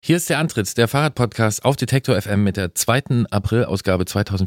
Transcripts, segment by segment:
Hier ist der Antritt, der Fahrradpodcast auf Detektor FM mit der 2. April-Ausgabe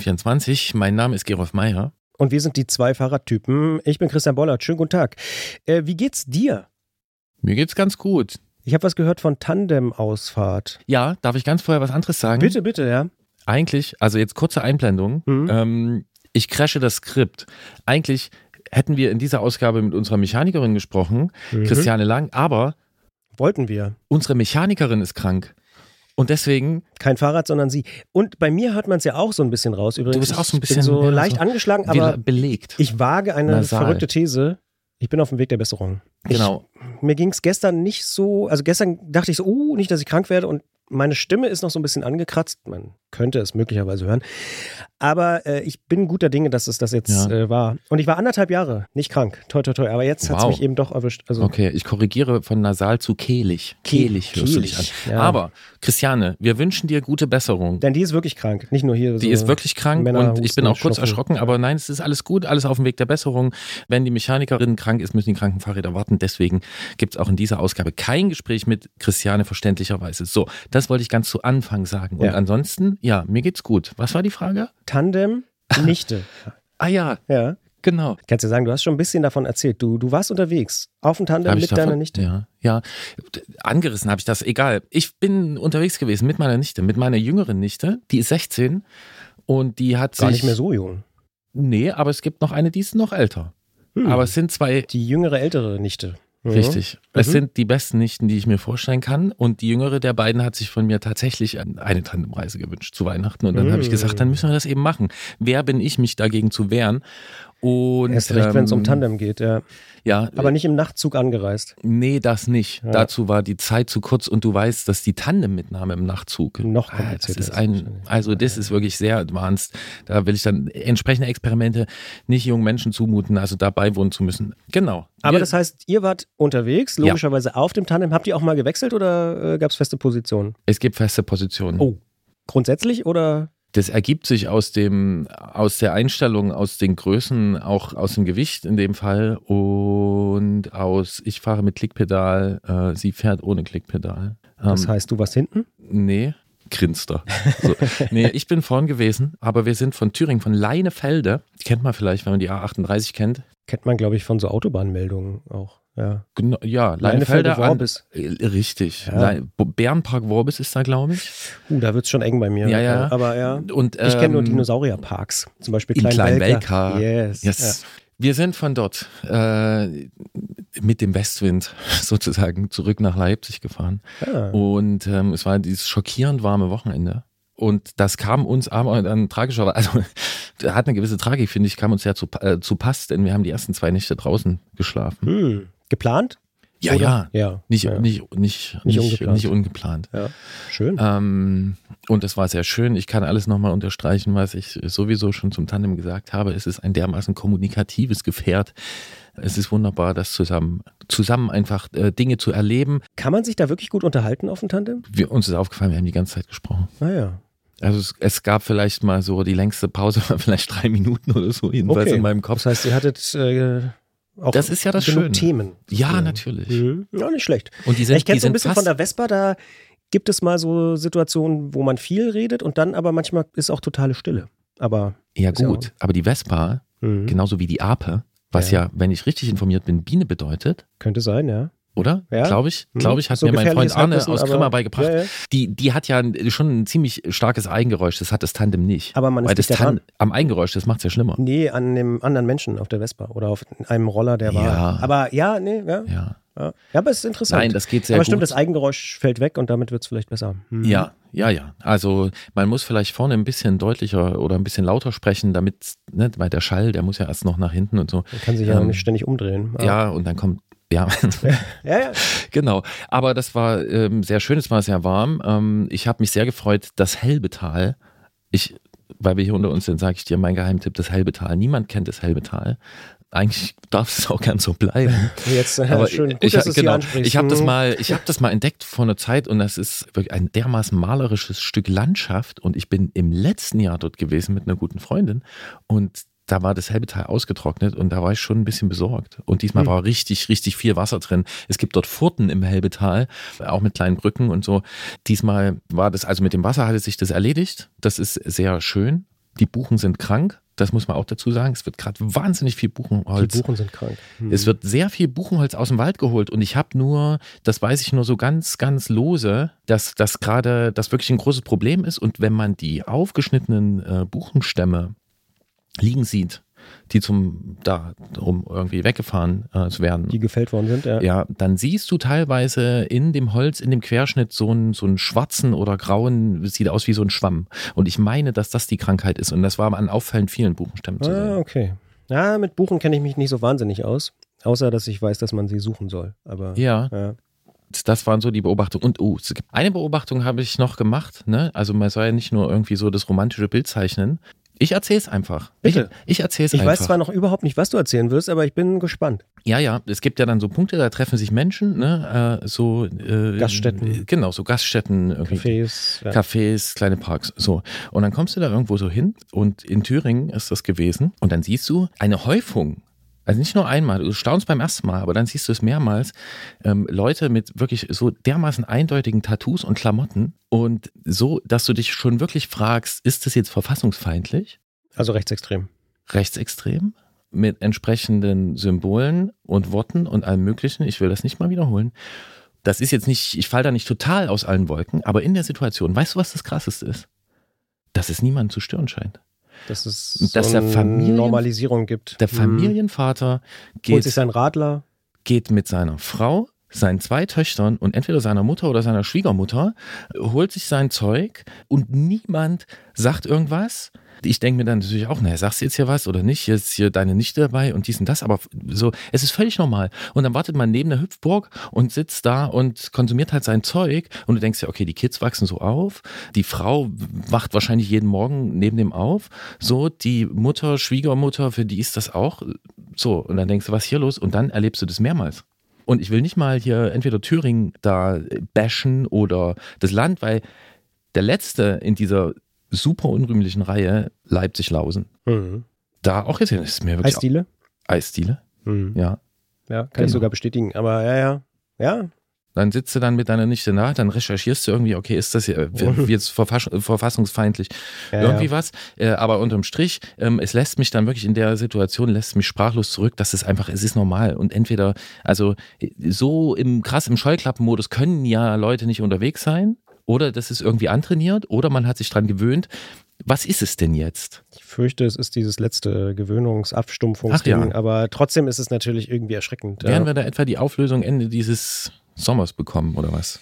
2024. Mein Name ist Gerolf Meyer. Und wir sind die zwei Fahrradtypen. Ich bin Christian Bollert. Schönen guten Tag. Wie geht's dir? Mir geht's ganz gut. Ich habe was gehört von Tandem-Ausfahrt. Ja, darf ich ganz vorher was anderes sagen? Bitte, ja. Eigentlich, also jetzt kurze Einblendung. Ich crashe das Skript. Eigentlich hätten wir in dieser Ausgabe mit unserer Mechanikerin gesprochen, Christiane Lang, aber wollten wir. Unsere Mechanikerin ist krank. Und deswegen... Kein Fahrrad, sondern sie. Und bei mir hört man es ja auch so ein bisschen raus. Übrigens, du bist auch so ein bisschen... Ich bin so leicht angeschlagen, aber belegt. Ich wage eine verrückte These. Ich bin auf dem Weg der Besserung. Genau. Mir ging es gestern nicht so... Also gestern dachte ich so, nicht, dass ich krank werde. Und meine Stimme ist noch so ein bisschen angekratzt. Man könnte es möglicherweise hören. Aber ich bin guter Dinge, dass es das jetzt war. Und ich war 1,5 Jahre nicht krank. Toi, toi, toi. Aber jetzt hat es mich eben doch erwischt. Also okay, ich korrigiere von nasal zu kehlig. Kehlig hörst du dich an. Ja. Aber, Christiane, wir wünschen dir gute Besserung. Denn die ist wirklich krank. Nicht nur hier. Die ist wirklich krank und ich bin auch kurz erschrocken. Aber nein, es ist alles gut, alles auf dem Weg der Besserung. Wenn die Mechanikerin krank ist, müssen die Krankenfahrräder warten. Deswegen gibt es auch in dieser Ausgabe kein Gespräch mit Christiane, verständlicherweise. So, das wollte ich ganz zu Anfang sagen. Und ansonsten, ja, mir geht's gut. Was war die Frage? Tandem, Nichte. Ja. Genau. Kannst du sagen, du hast schon ein bisschen davon erzählt. Du warst unterwegs auf dem Tandem mit deiner Nichte. Ja. Angerissen habe ich das. Egal. Ich bin unterwegs gewesen mit meiner Nichte, mit meiner jüngeren Nichte. Die ist 16 und die hat Gar nicht mehr so jung. Nee, aber es gibt noch eine, die ist noch älter. Aber es sind zwei... Die jüngere, ältere Nichte. Richtig. Es sind die besten Nichten, die ich mir vorstellen kann. Und die jüngere der beiden hat sich von mir tatsächlich eine Tandemreise gewünscht zu Weihnachten. Und dann habe ich gesagt, dann müssen wir das eben machen. Wer bin ich, mich dagegen zu wehren? Und, erst recht, wenn es um Tandem geht, ja. Aber nicht im Nachtzug angereist. Nee, das nicht. Ja. Dazu war die Zeit zu kurz und du weißt, dass die Tandemmitnahme im Nachtzug noch komplizierter ist. Das ist wirklich sehr advanced. Da will ich dann entsprechende Experimente nicht jungen Menschen zumuten, also dabei wohnen zu müssen. Genau. Aber das heißt, ihr wart unterwegs, logischerweise auf dem Tandem. Habt ihr auch mal gewechselt oder gab es feste Positionen? Es gibt feste Positionen. Oh, grundsätzlich oder... Das ergibt sich aus der Einstellung, aus den Größen, auch aus dem Gewicht in dem Fall und ich fahre mit Klickpedal, sie fährt ohne Klickpedal. Das heißt, du warst hinten? Nee, grinst er. So. Nee, ich bin vorn gewesen, aber wir sind von Thüringen, von Leinefelde, die kennt man vielleicht, wenn man die A38 kennt. Kennt man, glaube ich, von so Autobahnmeldungen auch. Ja, genau, ja, Leinefelde Worbis. Richtig. Ja. Bärenpark Worbis ist da, glaube ich. Da wird es schon eng bei mir. Ja. Aber ja. Und, ich kenne nur Dinosaurierparks. Zum Beispiel Klein-Welka. Yes. Ja. Wir sind von dort mit dem Westwind sozusagen zurück nach Leipzig gefahren. Und es war dieses schockierend warme Wochenende. Und das kam uns aber dann tragischerweise, also hat eine gewisse Tragik, finde ich, kam uns sehr zu Pass, denn wir haben die ersten 2 Nächte draußen geschlafen. Geplant? Ja. Nicht ungeplant. Ja. Schön. Und das war sehr schön. Ich kann alles nochmal unterstreichen, was ich sowieso schon zum Tandem gesagt habe. Es ist ein dermaßen kommunikatives Gefährt. Es ist wunderbar, das zusammen einfach Dinge zu erleben. Kann man sich da wirklich gut unterhalten auf dem Tandem? Uns ist aufgefallen, wir haben die ganze Zeit gesprochen. Ja. Also es gab vielleicht mal so, die längste Pause war vielleicht 3 Minuten oder so, jedenfalls in meinem Kopf. Das heißt, ihr hattet auch das ist ja das genug Schöne. Themen. Ja, natürlich. Ja, nicht schlecht. Und ich kenne so ein bisschen von der Vespa, da gibt es mal so Situationen, wo man viel redet und dann aber manchmal ist auch totale Stille. Aber ja gut, aber die Vespa, genauso wie die Ape, was ja, wenn ich richtig informiert bin, Biene bedeutet. Könnte sein, ja. Oder? Ja. Glaube ich, hat so mir mein Freund Arne aus Grimma beigebracht. Ja. Die hat ja schon ein ziemlich starkes Eigengeräusch, das hat das Tandem nicht. Aber man ist nicht daran. Am Eigengeräusch, das macht es ja schlimmer. Nee, an dem anderen Menschen auf der Vespa oder auf einem Roller, der war. Ja. Aber ja. Ja, aber es ist interessant. Nein, das geht sehr gut. Aber stimmt, das Eigengeräusch fällt weg und damit wird es vielleicht besser. Ja. Also man muss vielleicht vorne ein bisschen deutlicher oder ein bisschen lauter sprechen, damit, ne, weil der Schall, der muss ja erst noch nach hinten und so. Man kann sich ja nicht ständig umdrehen. Ja, und dann kommt ja. Genau. Aber das war sehr schön, es war sehr warm. Ich habe mich sehr gefreut, das Helbetal, weil wir hier unter uns sind, sage ich dir mein Geheimtipp, das Helbetal. Niemand kennt das Helbetal. Eigentlich darf es auch gern so bleiben. Jetzt, aber schön, gut, dass du es hier ansprichst. Ich habe das mal entdeckt vor einer Zeit und das ist wirklich ein dermaßen malerisches Stück Landschaft und ich bin im letzten Jahr dort gewesen mit einer guten Freundin und da war das Helbetal ausgetrocknet und da war ich schon ein bisschen besorgt. Und diesmal war richtig, richtig viel Wasser drin. Es gibt dort Furten im Helbetal, auch mit kleinen Brücken und so. Diesmal war das, also mit dem Wasser hatte sich das erledigt. Das ist sehr schön. Die Buchen sind krank. Das muss man auch dazu sagen. Es wird gerade wahnsinnig viel Buchenholz. Die Buchen sind krank. Es wird sehr viel Buchenholz aus dem Wald geholt und ich habe nur, das weiß ich nur so ganz, ganz lose, dass das gerade das wirklich ein großes Problem ist und wenn man die aufgeschnittenen Buchenstämme liegen sieht, die um irgendwie weggefahren zu werden. Die gefällt worden sind, ja. Ja, dann siehst du teilweise in dem Holz, in dem Querschnitt so einen schwarzen oder grauen, sieht aus wie so ein Schwamm. Und ich meine, dass das die Krankheit ist. Und das war an auffallend vielen Buchenstämmen zu sehen. Okay. Ja, mit Buchen kenne ich mich nicht so wahnsinnig aus. Außer, dass ich weiß, dass man sie suchen soll. Aber ja. Das waren so die Beobachtungen. Und eine Beobachtung habe ich noch gemacht. Ne? Also man soll ja nicht nur irgendwie so das romantische Bild zeichnen. Ich erzähl's einfach. Bitte. Ich erzähl's einfach. Ich weiß zwar noch überhaupt nicht, was du erzählen wirst, aber ich bin gespannt. Ja, es gibt ja dann so Punkte, da treffen sich Menschen, ne, Gaststätten. Genau, so Gaststätten, Cafés, kleine Parks, so. Und dann kommst du da irgendwo so hin und in Thüringen ist das gewesen und dann siehst du eine Häufung. Also nicht nur einmal, du staunst beim ersten Mal, aber dann siehst du es mehrmals, Leute mit wirklich so dermaßen eindeutigen Tattoos und Klamotten und so, dass du dich schon wirklich fragst, ist das jetzt verfassungsfeindlich? Also rechtsextrem. Rechtsextrem? Mit entsprechenden Symbolen und Worten und allem Möglichen. Ich will das nicht mal wiederholen. Das ist jetzt nicht, ich falle da nicht total aus allen Wolken, aber in der Situation, weißt du, was das Krasseste ist? Dass es niemanden zu stören scheint. Dass es so eine Normalisierung gibt. Der Familienvater holt sich seinen Radler, geht mit seiner Frau, seinen 2 Töchtern und entweder seiner Mutter oder seiner Schwiegermutter, holt sich sein Zeug und niemand sagt irgendwas. Ich denke mir dann natürlich auch, naja, sagst du jetzt hier was oder nicht? Hier ist hier deine Nichte dabei und dies und das, aber so, es ist völlig normal. Und dann wartet man neben der Hüpfburg und sitzt da und konsumiert halt sein Zeug und du denkst ja, okay, die Kids wachsen so auf, die Frau wacht wahrscheinlich jeden Morgen neben dem auf, so, die Mutter, Schwiegermutter, für die ist das auch so. Und dann denkst du, was ist hier los? Und dann erlebst du das mehrmals. Und ich will nicht mal hier entweder Thüringen da bashen oder das Land, weil der Letzte in dieser super unrühmlichen Reihe Leipzig-Lausen. Da auch gesehen, das ist mir wirklich... Eisdiele? Ja. Ja, kann ich sogar bestätigen, aber ja. Dann sitzt du dann mit deiner Nichte nach, dann recherchierst du irgendwie, okay, ist das jetzt verfassungsfeindlich was? Aber unterm Strich, es lässt mich dann wirklich in der Situation, lässt mich sprachlos zurück, dass es einfach, es ist normal und entweder, also so im Scheuklappenmodus können ja Leute nicht unterwegs sein oder das ist irgendwie antrainiert oder man hat sich dran gewöhnt. Was ist es denn jetzt? Ich fürchte, es ist dieses letzte Gewöhnungsabstumpfungsding, aber trotzdem ist es natürlich irgendwie erschreckend. Werden wir da etwa die Auflösung Ende dieses Sommers bekommen oder was?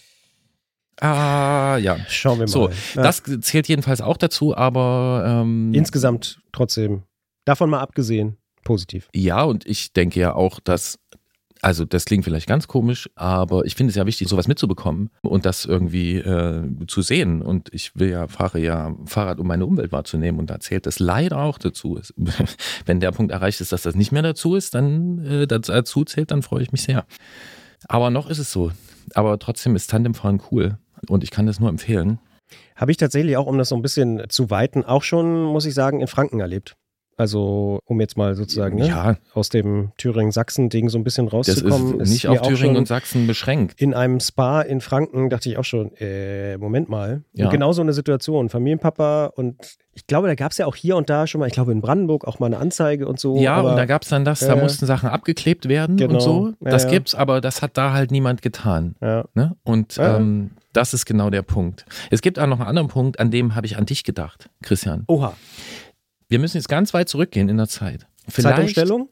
Ja. Schauen wir mal. So, das zählt jedenfalls auch dazu, aber insgesamt trotzdem, davon mal abgesehen, positiv. Ja, und ich denke ja auch, dass, also das klingt vielleicht ganz komisch, aber ich finde es ja wichtig, sowas mitzubekommen und das irgendwie zu sehen. Und ich fahre ja Fahrrad, um meine Umwelt wahrzunehmen und da zählt das leider auch dazu. Wenn der Punkt erreicht ist, dass das nicht mehr dazu ist, dann dazu zählt, dann freue ich mich sehr. Aber noch ist es so. Aber trotzdem ist Tandemfahren cool und ich kann das nur empfehlen. Habe ich tatsächlich auch, um das so ein bisschen zu weiten, auch schon, muss ich sagen, in Franken erlebt. Also, um jetzt mal sozusagen aus dem Thüringen-Sachsen-Ding so ein bisschen rauszukommen. Das ist nicht auf Thüringen und Sachsen beschränkt. In einem Spa in Franken dachte ich auch schon, Moment mal. Ja. Und genau so eine Situation. Familienpapa und ich glaube, da gab es ja auch hier und da schon mal, ich glaube in Brandenburg auch mal eine Anzeige und so. Ja, aber, und da gab es dann da mussten Sachen abgeklebt werden und so. Das gibt's, aber das hat da halt niemand getan. Ja. Ne? Und das ist genau der Punkt. Es gibt auch noch einen anderen Punkt, an dem habe ich an dich gedacht, Christian. Oha. Wir müssen jetzt ganz weit zurückgehen in der Zeit. Zeitumstellung?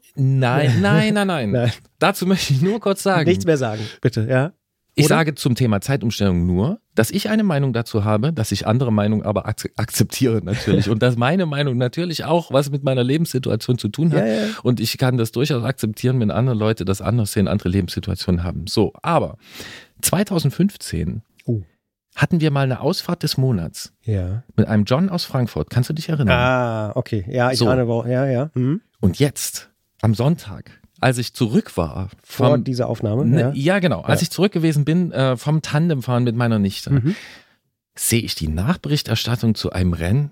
Nein. Dazu möchte ich nur kurz sagen. Nichts mehr sagen, bitte, ja. Ich sage zum Thema Zeitumstellung nur, dass ich eine Meinung dazu habe, dass ich andere Meinungen aber akzeptiere natürlich und dass meine Meinung natürlich auch was mit meiner Lebenssituation zu tun hat und ich kann das durchaus akzeptieren, wenn andere Leute das anders sehen, andere Lebenssituationen haben. So, aber 2015 hatten wir mal eine Ausfahrt des Monats mit einem John aus Frankfurt. Kannst du dich erinnern? Ah, okay. Ja, ich ahne, ja. Mhm. Und jetzt, am Sonntag, als ich zurück war. Vor dieser Aufnahme? Ja, genau. Als ich zurück gewesen bin vom Tandemfahren mit meiner Nichte, sehe ich die Nachberichterstattung zu einem Rennen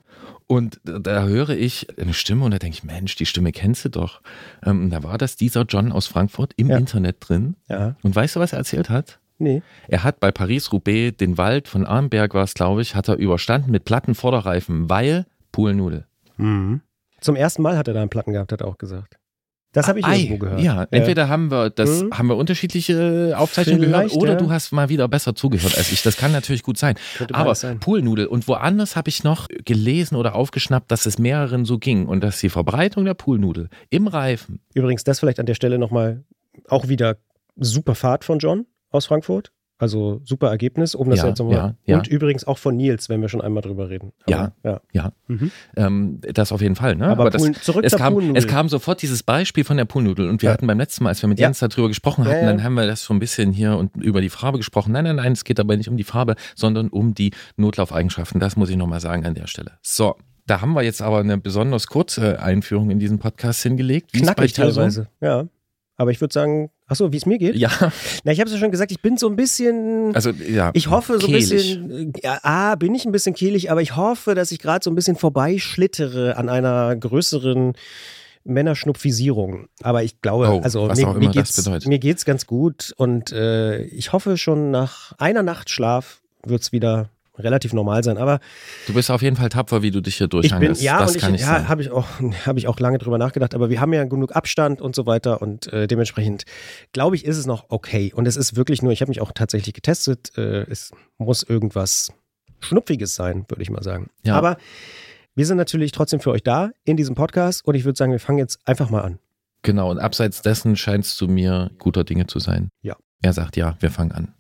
Und da höre ich eine Stimme und da denke ich, Mensch, die Stimme kennst du doch. Da war das dieser John aus Frankfurt im Internet drin. Ja. Und weißt du, was er erzählt hat? Nee. Er hat bei Paris-Roubaix den Wald von Arnberg, war es glaube ich, hat er überstanden mit platten Vorderreifen, weil Poolnudel. Mhm. Zum ersten Mal hat er da einen Platten gehabt, hat er auch gesagt. Das habe ich irgendwo gehört. Ja, entweder haben wir unterschiedliche Aufzeichnungen gehört oder du hast mal wieder besser zugehört als ich. Das kann natürlich gut sein. Aber Poolnudel. Und woanders habe ich noch gelesen oder aufgeschnappt, dass es mehreren so ging und dass die Verbreitung der Poolnudel im Reifen. Übrigens, das vielleicht an der Stelle nochmal auch wieder super Fahrt von John aus Frankfurt. Also super Ergebnis, um das jetzt nochmal. Und übrigens auch von Nils, wenn wir schon einmal drüber reden. Aber, das auf jeden Fall. Ne? Aber es kam sofort dieses Beispiel von der Poolnudel und wir hatten beim letzten Mal, als wir mit Jens darüber gesprochen hatten, dann haben wir das so ein bisschen hier und über die Farbe gesprochen. Nein, es geht dabei nicht um die Farbe, sondern um die Notlaufeigenschaften. Das muss ich nochmal sagen an der Stelle. So, da haben wir jetzt aber eine besonders kurze Einführung in diesen Podcast hingelegt. Knackig teilweise, ja. Aber ich würde sagen, wie es mir geht? Ja. Na, ich habe es ja schon gesagt, ich bin so ein bisschen, ich hoffe so ein bisschen, bin ich ein bisschen kehlig, aber ich hoffe, dass ich gerade so ein bisschen vorbeischlittere an einer größeren Männerschnupfisierung. Aber ich glaube, mir geht's ganz gut und ich hoffe schon nach einer Nacht Schlaf wird es wieder relativ normal sein, aber du bist auf jeden Fall tapfer, wie du dich hier durchhangelst. Habe ich auch lange drüber nachgedacht, aber wir haben ja genug Abstand und so weiter und dementsprechend glaube ich, ist es noch okay und es ist wirklich nur, ich habe mich auch tatsächlich getestet, es muss irgendwas Schnupfiges sein, würde ich mal sagen. Ja. Aber wir sind natürlich trotzdem für euch da in diesem Podcast und ich würde sagen, wir fangen jetzt einfach mal an. Genau, und abseits dessen scheinst du mir guter Dinge zu sein. Ja. Er sagt ja, wir fangen an.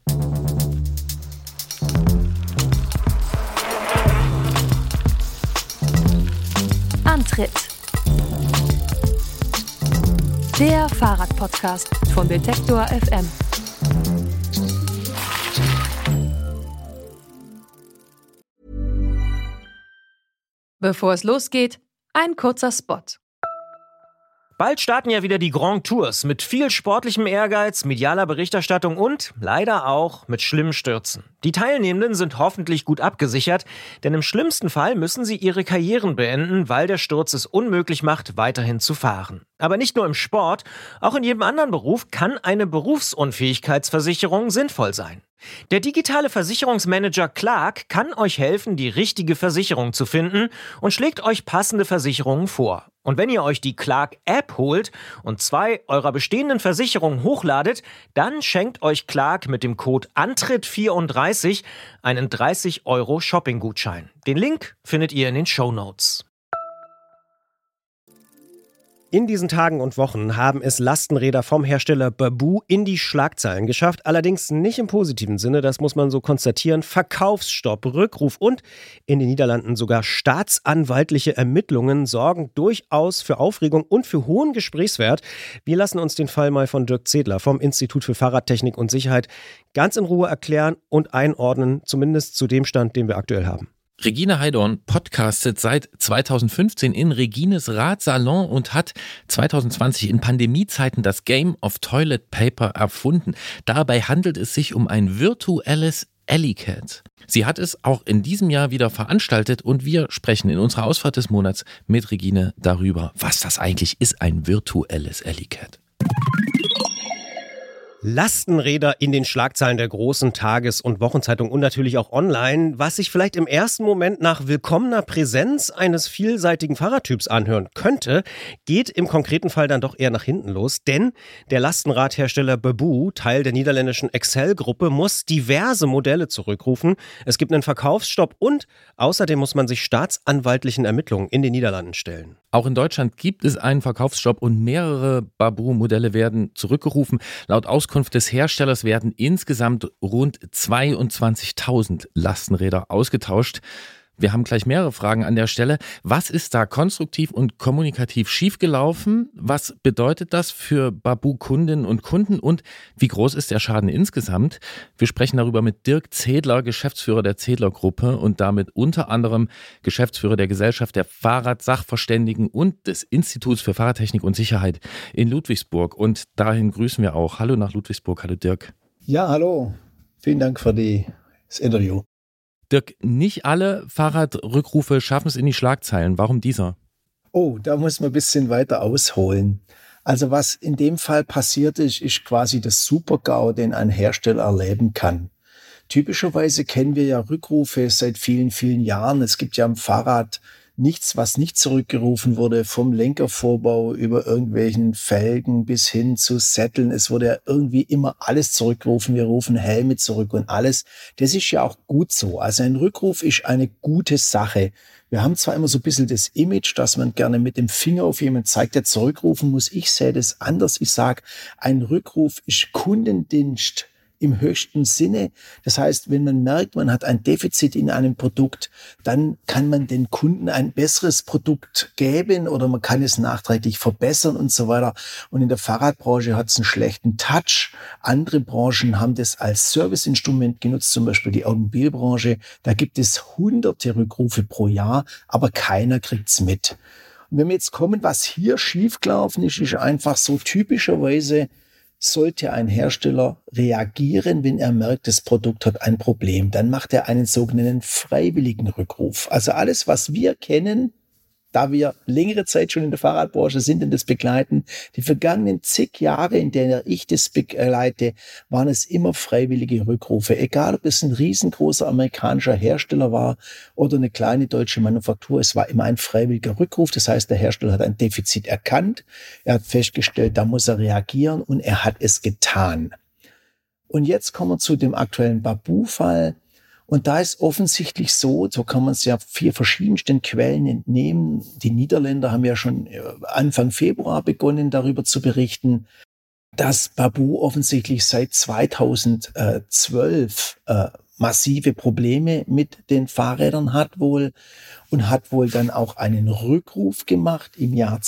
Antritt. Der Fahrradpodcast von Detektor FM. Bevor es losgeht, ein kurzer Spot. Bald starten ja wieder die Grand Tours mit viel sportlichem Ehrgeiz, medialer Berichterstattung und leider auch mit schlimmen Stürzen. Die Teilnehmenden sind hoffentlich gut abgesichert, denn im schlimmsten Fall müssen sie ihre Karrieren beenden, weil der Sturz es unmöglich macht, weiterhin zu fahren. Aber nicht nur im Sport, auch in jedem anderen Beruf kann eine Berufsunfähigkeitsversicherung sinnvoll sein. Der digitale Versicherungsmanager Clark kann euch helfen, die richtige Versicherung zu finden und schlägt euch passende Versicherungen vor. Und wenn ihr euch die Clark-App holt und 2 eurer bestehenden Versicherungen hochladet, dann schenkt euch Clark mit dem Code ANTRITT34 einen 30€ Shopping-Gutschein. Den Link findet ihr in den Shownotes. In diesen Tagen und Wochen haben es Lastenräder vom Hersteller Baboo in die Schlagzeilen geschafft. Allerdings nicht im positiven Sinne, das muss man so konstatieren. Verkaufsstopp, Rückruf und in den Niederlanden sogar staatsanwaltliche Ermittlungen sorgen durchaus für Aufregung und für hohen Gesprächswert. Wir lassen uns den Fall mal von Dirk Zedler vom Institut für Fahrradtechnik und Sicherheit ganz in Ruhe erklären und einordnen, zumindest zu dem Stand, den wir aktuell haben. Regine Heidorn podcastet seit 2015 in Regines Radsalon und hat 2020 in Pandemiezeiten das Game of Toilet Paper erfunden. Dabei handelt es sich um ein virtuelles Alley-Cat. Sie hat es auch in diesem Jahr wieder veranstaltet und wir sprechen in unserer Ausfahrt des Monats mit Regine darüber, was das eigentlich ist, ein virtuelles Alley-Cat. Lastenräder in den Schlagzeilen der großen Tages- und Wochenzeitungen und natürlich auch online, was sich vielleicht im ersten Moment nach willkommener Präsenz eines vielseitigen Fahrradtyps anhören könnte, geht im konkreten Fall dann doch eher nach hinten los, denn der Lastenradhersteller Baboo, Teil der niederländischen Excel-Gruppe, muss diverse Modelle zurückrufen. Es gibt einen Verkaufsstopp und außerdem muss man sich staatsanwaltlichen Ermittlungen in den Niederlanden stellen. Auch in Deutschland gibt es einen Verkaufsstopp und mehrere Baboo-Modelle werden zurückgerufen. Laut Auskunft des Herstellers werden insgesamt rund 22.000 Lastenräder ausgetauscht. Wir haben gleich mehrere Fragen an der Stelle. Was ist da konstruktiv und kommunikativ schiefgelaufen? Was bedeutet das für Baboo-Kundinnen und Kunden? Und wie groß ist der Schaden insgesamt? Wir sprechen darüber mit Dirk Zedler, Geschäftsführer der Zedler-Gruppe und damit unter anderem Geschäftsführer der Gesellschaft der Fahrradsachverständigen und des Instituts für Fahrradtechnik und Sicherheit in Ludwigsburg. Und dahin grüßen wir auch. Hallo nach Ludwigsburg. Hallo Dirk. Ja, hallo. Vielen Dank für das Interview. Dirk, nicht alle Fahrradrückrufe schaffen es in die Schlagzeilen. Warum dieser? Oh, da muss man ein bisschen weiter ausholen. Also was in dem Fall passiert ist, ist quasi das Super-GAU, den ein Hersteller erleben kann. Typischerweise kennen wir ja Rückrufe seit vielen, vielen Jahren. Es gibt ja am Fahrrad nichts, was nicht zurückgerufen wurde, vom Lenkervorbau über irgendwelchen Felgen bis hin zu Sätteln. Es wurde ja irgendwie immer alles zurückgerufen. Wir rufen Helme zurück und alles. Das ist ja auch gut so. Also ein Rückruf ist eine gute Sache. Wir haben zwar immer so ein bisschen das Image, dass man gerne mit dem Finger auf jemanden zeigt, der zurückrufen muss. Ich sehe das anders. Ich sage, ein Rückruf ist Kundendienst im höchsten Sinne. Das heißt, wenn man merkt, man hat ein Defizit in einem Produkt, dann kann man den Kunden ein besseres Produkt geben oder man kann es nachträglich verbessern und so weiter. Und in der Fahrradbranche hat es einen schlechten Touch. Andere Branchen haben das als Serviceinstrument genutzt, zum Beispiel die Automobilbranche. Da gibt es hunderte Rückrufe pro Jahr, aber keiner kriegt's mit. Und wenn wir jetzt kommen, was hier schiefgelaufen ist, ist einfach so typischerweise, sollte ein Hersteller reagieren, wenn er merkt, das Produkt hat ein Problem. Dann macht er einen sogenannten freiwilligen Rückruf. Also alles, was wir kennen, da wir längere Zeit schon in der Fahrradbranche sind und das begleiten, die vergangenen zig Jahre, in denen ich das begleite, waren es immer freiwillige Rückrufe. Egal, ob es ein riesengroßer amerikanischer Hersteller war oder eine kleine deutsche Manufaktur, es war immer ein freiwilliger Rückruf. Das heißt, der Hersteller hat ein Defizit erkannt, er hat festgestellt, da muss er reagieren und er hat es getan. Und jetzt kommen wir zu dem aktuellen Baboo-Fall. Und da ist offensichtlich so kann man es ja vier verschiedensten Quellen entnehmen. Die Niederländer haben ja schon Anfang Februar begonnen, darüber zu berichten, dass Baboo offensichtlich seit 2012 massive Probleme mit den Fahrrädern hat wohl und hat wohl dann auch einen Rückruf gemacht im Jahr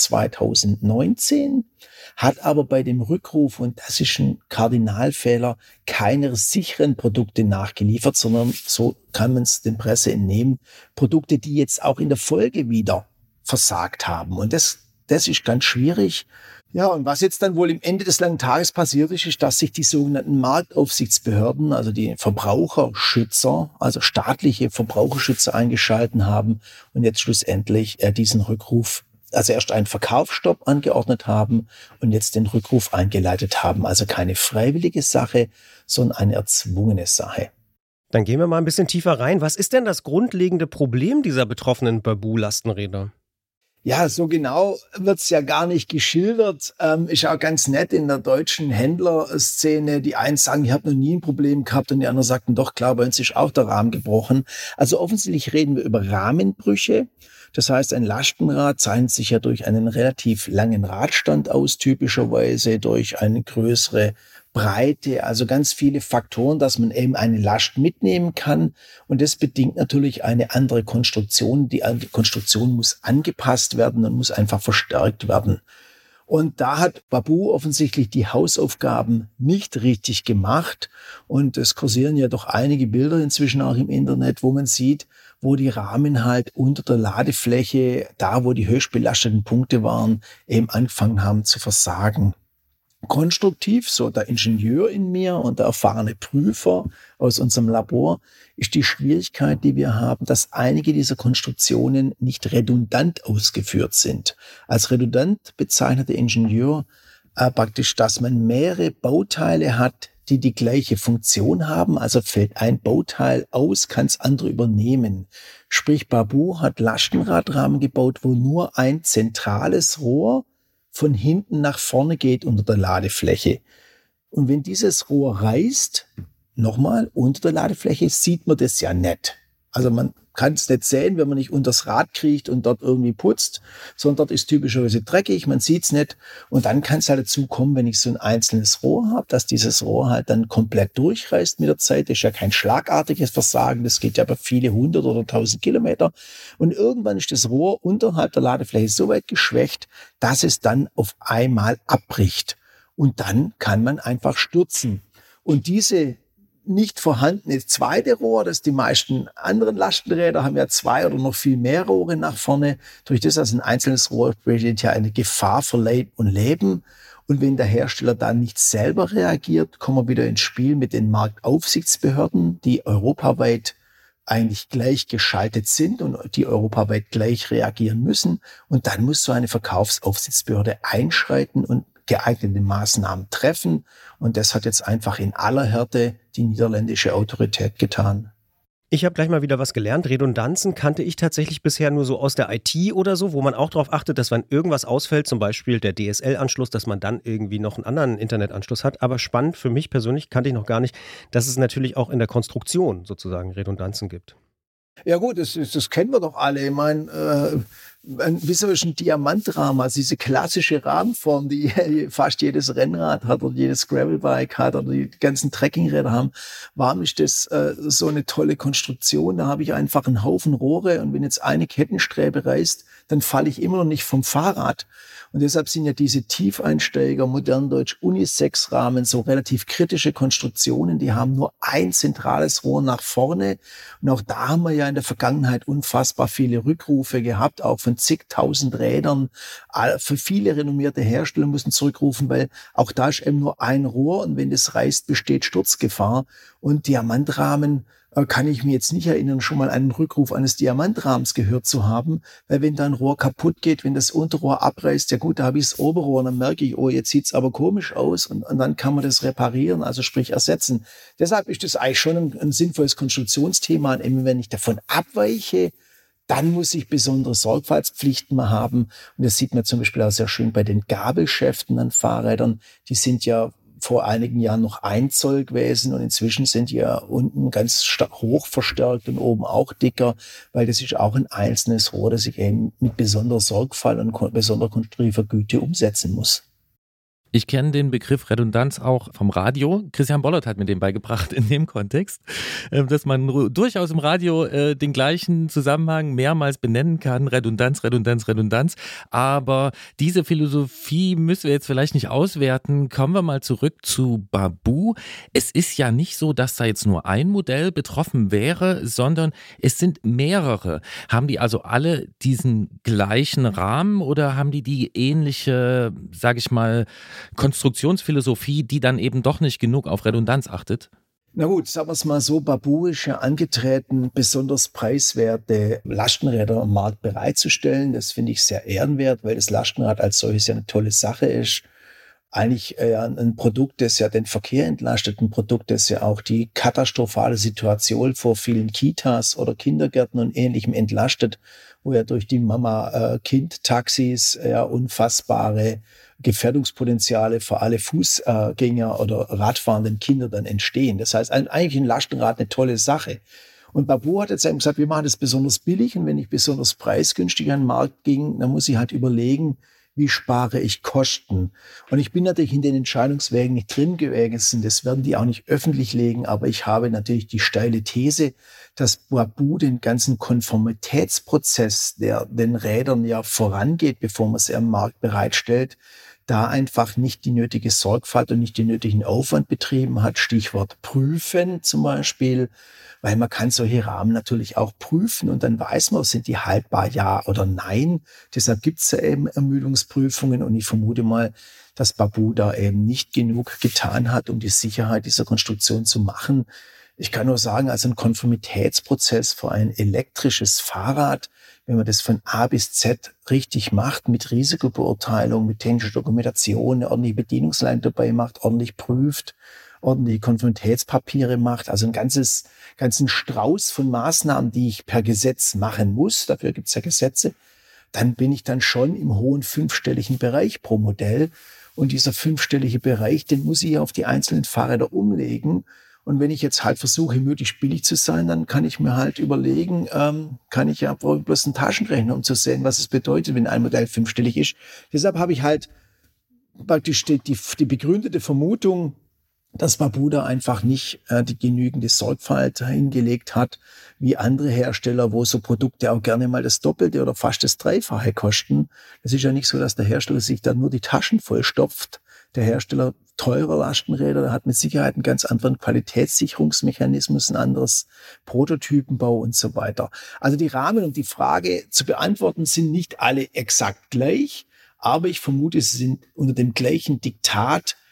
2019, hat aber bei dem Rückruf, und das ist ein Kardinalfehler, keine sicheren Produkte nachgeliefert, sondern, so kann man es den Presse entnehmen, Produkte, die jetzt auch in der Folge wieder versagt haben. Und das ist ganz schwierig. Ja, und was jetzt dann wohl im Ende des langen Tages passiert ist, ist, dass sich die sogenannten Marktaufsichtsbehörden, also die Verbraucherschützer, also staatliche Verbraucherschützer eingeschalten haben und jetzt schlussendlich diesen Rückruf, also erst einen Verkaufsstopp angeordnet haben und jetzt den Rückruf eingeleitet haben. Also keine freiwillige Sache, sondern eine erzwungene Sache. Dann gehen wir mal ein bisschen tiefer rein. Was ist denn das grundlegende Problem dieser betroffenen Baboo-Lastenräder? Ja, so genau wird's ja gar nicht geschildert. Ist auch ganz nett in der deutschen Händlerszene. Die einen sagen, ich habe noch nie ein Problem gehabt und die anderen sagten, doch klar, bei uns ist auch der Rahmen gebrochen. Also offensichtlich reden wir über Rahmenbrüche. Das heißt, ein Lastenrad zeichnet sich ja durch einen relativ langen Radstand aus, typischerweise durch eine größere Breite, also ganz viele Faktoren, dass man eben eine Last mitnehmen kann. Und das bedingt natürlich eine andere Konstruktion. Die Konstruktion muss angepasst werden und muss einfach verstärkt werden. Und da hat Baboo offensichtlich die Hausaufgaben nicht richtig gemacht. Und es kursieren ja doch einige Bilder inzwischen auch im Internet, wo man sieht, wo die Rahmen halt unter der Ladefläche, da wo die höchst belasteten Punkte waren, eben angefangen haben zu versagen. Konstruktiv, so der Ingenieur in mir und der erfahrene Prüfer aus unserem Labor, ist die Schwierigkeit, die wir haben, dass einige dieser Konstruktionen nicht redundant ausgeführt sind. Als redundant bezeichnet der Ingenieur praktisch, dass man mehrere Bauteile hat, die die gleiche Funktion haben. Also fällt ein Bauteil aus, kann es andere übernehmen. Sprich, Baboo hat Lastenradrahmen gebaut, wo nur ein zentrales Rohr von hinten nach vorne geht unter der Ladefläche. Und wenn dieses Rohr reißt, nochmal unter der Ladefläche, sieht man das ja nicht. Also man kann es nicht sehen, wenn man nicht unters Rad kriecht und dort irgendwie putzt, sondern dort ist typischerweise dreckig, man sieht es nicht. Und dann kann es halt dazu kommen, wenn ich so ein einzelnes Rohr habe, dass dieses Rohr halt dann komplett durchreißt mit der Zeit. Das ist ja kein schlagartiges Versagen, das geht ja über viele 100 oder 1000 Kilometer. Und irgendwann ist das Rohr unterhalb der Ladefläche so weit geschwächt, dass es dann auf einmal abbricht. Und dann kann man einfach stürzen. Und diese nicht vorhandene zweite Rohr, das die meisten anderen Lastenräder haben ja 2 oder noch viel mehr Rohre nach vorne. Durch das, dass ein einzelnes Rohr besteht ja eine Gefahr für Leib und Leben. Und wenn der Hersteller dann nicht selber reagiert, kommen wir wieder ins Spiel mit den Marktaufsichtsbehörden, die europaweit eigentlich gleich geschaltet sind und die europaweit gleich reagieren müssen. Und dann muss so eine Verkaufsaufsichtsbehörde einschreiten und geeignete Maßnahmen treffen. Und das hat jetzt einfach in aller Härte die niederländische Autorität getan. Ich habe gleich mal wieder was gelernt. Redundanzen kannte ich tatsächlich bisher nur so aus der IT oder so, wo man auch darauf achtet, dass wenn irgendwas ausfällt, zum Beispiel der DSL-Anschluss, dass man dann irgendwie noch einen anderen Internetanschluss hat. Aber spannend für mich persönlich, kannte ich noch gar nicht, dass es natürlich auch in der Konstruktion sozusagen Redundanzen gibt. Ja gut, das kennen wir doch alle. Ich meine, wie so ist ein Diamantrahmen, also diese klassische Rahmenform, die fast jedes Rennrad hat oder jedes Gravelbike hat oder die ganzen Trekkingräder haben. Warum ist das so eine tolle Konstruktion? Da habe ich einfach einen Haufen Rohre und wenn jetzt eine Kettenstrebe reißt, dann falle ich immer noch nicht vom Fahrrad. Und deshalb sind ja diese Tiefeinsteiger, modern Deutsch Unisex-Rahmen, so relativ kritische Konstruktionen, die haben nur ein zentrales Rohr nach vorne. Und auch da haben wir ja in der Vergangenheit unfassbar viele Rückrufe gehabt, auch von zigtausend Rädern. Für viele renommierte Hersteller müssen zurückrufen, weil auch da ist eben nur ein Rohr und wenn das reißt, besteht Sturzgefahr. Und Diamantrahmen kann ich mir jetzt nicht erinnern, schon mal einen Rückruf eines Diamantrahmens gehört zu haben, weil wenn da ein Rohr kaputt geht, wenn das Unterrohr abreißt, ja gut, da habe ich das Oberrohr und dann merke ich, oh, jetzt sieht's aber komisch aus und dann kann man das reparieren, also sprich ersetzen. Deshalb ist das eigentlich schon ein sinnvolles Konstruktionsthema und eben wenn ich davon abweiche, dann muss ich besondere Sorgfaltspflichten mal haben und das sieht man zum Beispiel auch sehr schön bei den Gabelschäften an Fahrrädern, die sind ja vor einigen Jahren noch 1 Zoll gewesen und inzwischen sind die ja unten ganz hoch verstärkt und oben auch dicker, weil das ist auch ein einzelnes Rohr, das ich eben mit besonderer Sorgfalt und besonderer konstruktiver Güte umsetzen muss. Ich kenne den Begriff Redundanz auch vom Radio. Christian Bollert hat mir den beigebracht in dem Kontext, dass man durchaus im Radio den gleichen Zusammenhang mehrmals benennen kann. Redundanz, Redundanz, Redundanz. Aber diese Philosophie müssen wir jetzt vielleicht nicht auswerten. Kommen wir mal zurück zu Baboo. Es ist ja nicht so, dass da jetzt nur ein Modell betroffen wäre, sondern es sind mehrere. Haben die also alle diesen gleichen Rahmen oder haben die ähnliche, sage ich mal, Konstruktionsphilosophie, die dann eben doch nicht genug auf Redundanz achtet? Na gut, sagen wir es mal so, Baboo ist ja angetreten, besonders preiswerte Lastenräder am Markt bereitzustellen. Das finde ich sehr ehrenwert, weil das Lastenrad als solches ja eine tolle Sache ist. Eigentlich ein Produkt, das ja den Verkehr entlastet, ein Produkt, das ja auch die katastrophale Situation vor vielen Kitas oder Kindergärten und Ähnlichem entlastet, wo ja durch die Mama-Kind-Taxis ja unfassbare Gefährdungspotenziale für alle Fußgänger oder radfahrenden Kinder dann entstehen. Das heißt, eigentlich ein Lastenrad eine tolle Sache. Und Baboo hat jetzt eben gesagt, wir machen das besonders billig und wenn ich besonders preisgünstig an den Markt ging, dann muss ich halt überlegen, wie spare ich Kosten? Und ich bin natürlich in den Entscheidungswägen nicht drin gewesen, das werden die auch nicht öffentlich legen, aber ich habe natürlich die steile These, dass Baboo den ganzen Konformitätsprozess, der den Rädern ja vorangeht, bevor man sie am Markt bereitstellt, da einfach nicht die nötige Sorgfalt und nicht den nötigen Aufwand betrieben hat. Stichwort prüfen zum Beispiel, weil man kann solche Rahmen natürlich auch prüfen und dann weiß man, sind die haltbar, ja oder nein. Deshalb gibt es ja eben Ermüdungsprüfungen und ich vermute mal, dass Baboo da eben nicht genug getan hat, um die Sicherheit dieser Konstruktion zu machen. Ich kann nur sagen, also ein Konformitätsprozess für ein elektrisches Fahrrad, wenn man das von A bis Z richtig macht, mit Risikobeurteilung, mit technischer Dokumentation, eine ordentliche Bedienungsleitung dabei macht, ordentlich prüft, ordentliche Konformitätspapiere macht, also einen ganzen Strauß von Maßnahmen, die ich per Gesetz machen muss, dafür gibt es ja Gesetze, dann bin ich dann schon im hohen 5-stelligen Bereich pro Modell. Und dieser 5-stellige Bereich, den muss ich auf die einzelnen Fahrräder umlegen. Und wenn ich jetzt halt versuche, möglichst billig zu sein, dann kann ich mir halt überlegen, kann ich ja bloß einen Taschenrechner, um zu sehen, was es bedeutet, wenn ein Modell 5-stellig ist. Deshalb habe ich halt praktisch die begründete Vermutung, dass Baboo da einfach nicht die genügende Sorgfalt hingelegt hat, wie andere Hersteller, wo so Produkte auch gerne mal das Doppelte oder fast das Dreifache kosten. Es ist ja nicht so, dass der Hersteller sich da nur die Taschen vollstopft. Der Hersteller teurer Lastenräder, der hat mit Sicherheit einen ganz anderen Qualitätssicherungsmechanismus, ein anderes Prototypenbau und so weiter. Also die Rahmen, um die Frage zu beantworten, sind nicht alle exakt gleich, aber ich vermute, sie sind unter dem gleichen Diktat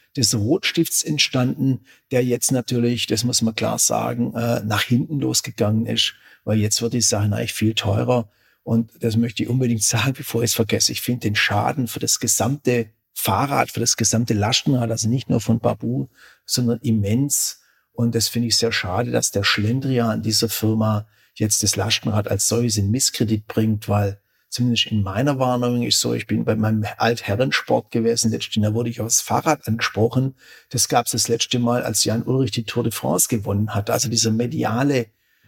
des Rotstifts entstanden, der jetzt natürlich, das muss man klar sagen, nach hinten losgegangen ist, weil jetzt wird die Sache eigentlich viel teurer. Und das möchte ich unbedingt sagen, bevor ich es vergesse. Ich finde den Schaden für das gesamte Fahrrad, für das gesamte Lastenrad, also nicht nur von Baboo, sondern immens. Und das finde ich sehr schade, dass der Schlendrian dieser Firma jetzt das Lastenrad als solches in Misskredit bringt, weil zumindest in meiner Wahrnehmung ist so, ich bin bei meinem Altherrensport gewesen, letztes Jahr wurde ich aufs Fahrrad angesprochen. Das gab es das letzte Mal, als Jan Ullrich die Tour de France gewonnen hat. Also dieser mediale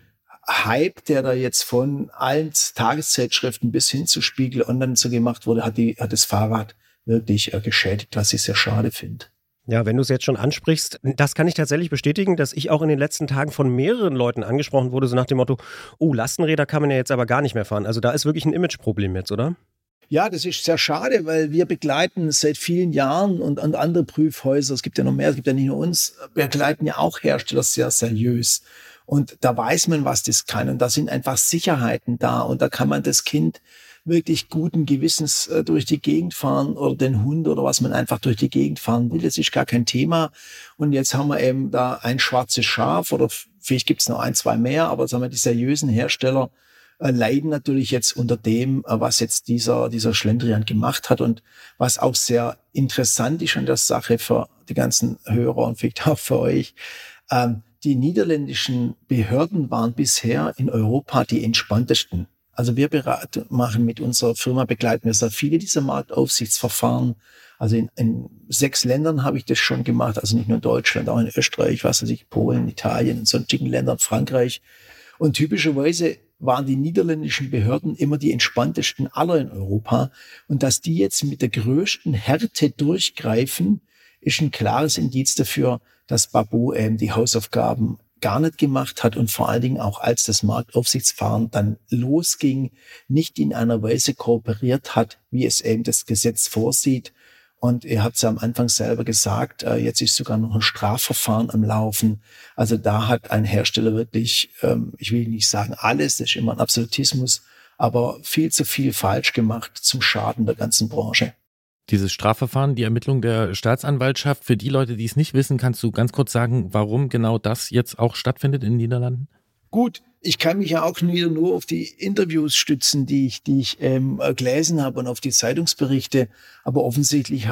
Hype, der da jetzt von allen Tageszeitschriften bis hin zu Spiegel Online so gemacht wurde, hat das Fahrrad wirklich geschädigt, was ich sehr schade finde. Ja, wenn du es jetzt schon ansprichst, das kann ich tatsächlich bestätigen, dass ich auch in den letzten Tagen von mehreren Leuten angesprochen wurde, so nach dem Motto, oh, Lastenräder kann man ja jetzt aber gar nicht mehr fahren. Also da ist wirklich ein Imageproblem jetzt, oder? Ja, das ist sehr schade, weil wir begleiten seit vielen Jahren und andere Prüfhäuser, es gibt ja noch mehr, es gibt ja nicht nur uns, wir begleiten ja auch Hersteller sehr seriös. Und da weiß man, was das kann. Und da sind einfach Sicherheiten da. Und da kann man das Kind wirklich guten Gewissens durch die Gegend fahren oder den Hund oder was man einfach durch die Gegend fahren will. Das ist gar kein Thema. Und jetzt haben wir eben da ein schwarzes Schaf oder vielleicht gibt es noch 1, 2 mehr, aber sagen wir, die seriösen Hersteller leiden natürlich jetzt unter dem, was jetzt dieser Schlendrian gemacht hat. Und was auch sehr interessant ist an der Sache für die ganzen Hörer und vielleicht auch für euch, die niederländischen Behörden waren bisher in Europa die entspanntesten. Also wir machen mit unserer Firma, begleiten wir sehr viele dieser Marktaufsichtsverfahren. Also in 6 Ländern habe ich das schon gemacht, also nicht nur in Deutschland, auch in Österreich, was weiß ich, Polen, Italien und sonstigen Ländern, Frankreich. Und typischerweise waren die niederländischen Behörden immer die entspanntesten aller in Europa. Und dass die jetzt mit der größten Härte durchgreifen, ist ein klares Indiz dafür, dass Baboo die Hausaufgaben gar nicht gemacht hat und vor allen Dingen auch, als das Marktaufsichtsverfahren dann losging, nicht in einer Weise kooperiert hat, wie es eben das Gesetz vorsieht. Und ihr habt es ja am Anfang selber gesagt, jetzt ist sogar noch ein Strafverfahren am Laufen. Also da hat ein Hersteller wirklich, ich will nicht sagen alles, das ist immer ein Absolutismus, aber viel zu viel falsch gemacht zum Schaden der ganzen Branche. Dieses Strafverfahren, die Ermittlung der Staatsanwaltschaft, für die Leute, die es nicht wissen, kannst du ganz kurz sagen, warum genau das jetzt auch stattfindet in den Niederlanden? Gut, ich kann mich ja auch wieder nur auf die Interviews stützen, die ich gelesen habe und auf die Zeitungsberichte. Aber offensichtlich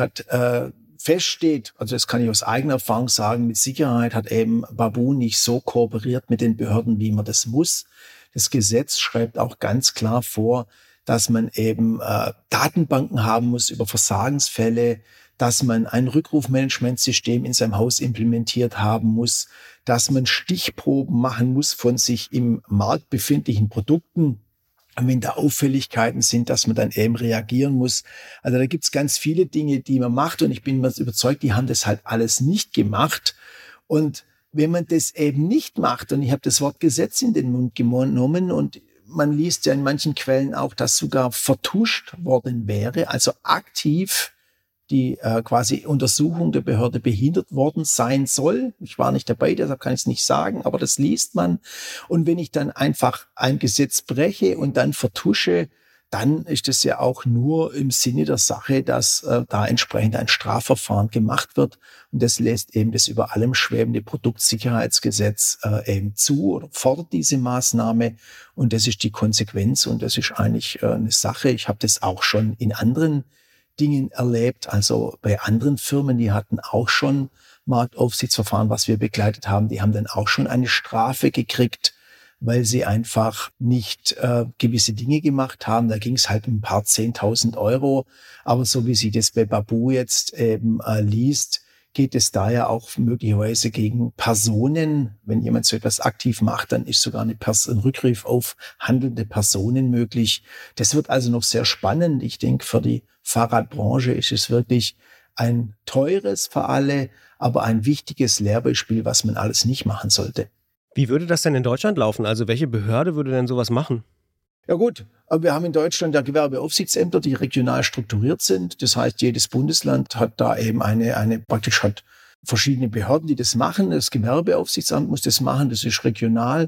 feststeht, also das kann ich aus eigener Erfahrung sagen, mit Sicherheit hat eben Baboo nicht so kooperiert mit den Behörden, wie man das muss. Das Gesetz schreibt auch ganz klar vor, dass man eben Datenbanken haben muss über Versagensfälle, dass man ein Rückrufmanagementsystem in seinem Haus implementiert haben muss, dass man Stichproben machen muss von sich im Markt befindlichen Produkten. Und wenn da Auffälligkeiten sind, dass man dann eben reagieren muss. Also da gibt's ganz viele Dinge, die man macht. Und ich bin mir überzeugt, die haben das halt alles nicht gemacht. Und wenn man das eben nicht macht, und ich habe das Wort Gesetz in den Mund genommen und man liest ja in manchen Quellen auch, dass sogar vertuscht worden wäre, also aktiv die quasi Untersuchung der Behörde behindert worden sein soll. Ich war nicht dabei, deshalb kann ich es nicht sagen, aber das liest man. Und wenn ich dann einfach ein Gesetz breche und dann vertusche, dann ist es ja auch nur im Sinne der Sache, dass da entsprechend ein Strafverfahren gemacht wird. Und das lässt eben das über allem schwebende Produktsicherheitsgesetz eben zu oder fordert diese Maßnahme. Und das ist die Konsequenz und das ist eigentlich eine Sache. Ich habe das auch schon in anderen Dingen erlebt, also bei anderen Firmen, die hatten auch schon Marktaufsichtsverfahren, was wir begleitet haben. Die haben dann auch schon eine Strafe gekriegt, weil sie einfach nicht gewisse Dinge gemacht haben. Da ging es halt um ein paar 10.000 Euro. Aber so wie sie das bei Baboo jetzt eben liest, geht es da ja auch möglicherweise gegen Personen. Wenn jemand so etwas aktiv macht, dann ist sogar ein Rückgriff auf handelnde Personen möglich. Das wird also noch sehr spannend. Ich denke, für die Fahrradbranche ist es wirklich ein teures für alle, aber ein wichtiges Lehrbeispiel, was man alles nicht machen sollte. Wie würde das denn in Deutschland laufen? Also welche Behörde würde denn sowas machen? Ja gut, aber wir haben in Deutschland ja Gewerbeaufsichtsämter, die regional strukturiert sind. Das heißt, jedes Bundesland hat da eben praktisch hat verschiedene Behörden, die das machen. Das Gewerbeaufsichtsamt muss das machen, das ist regional.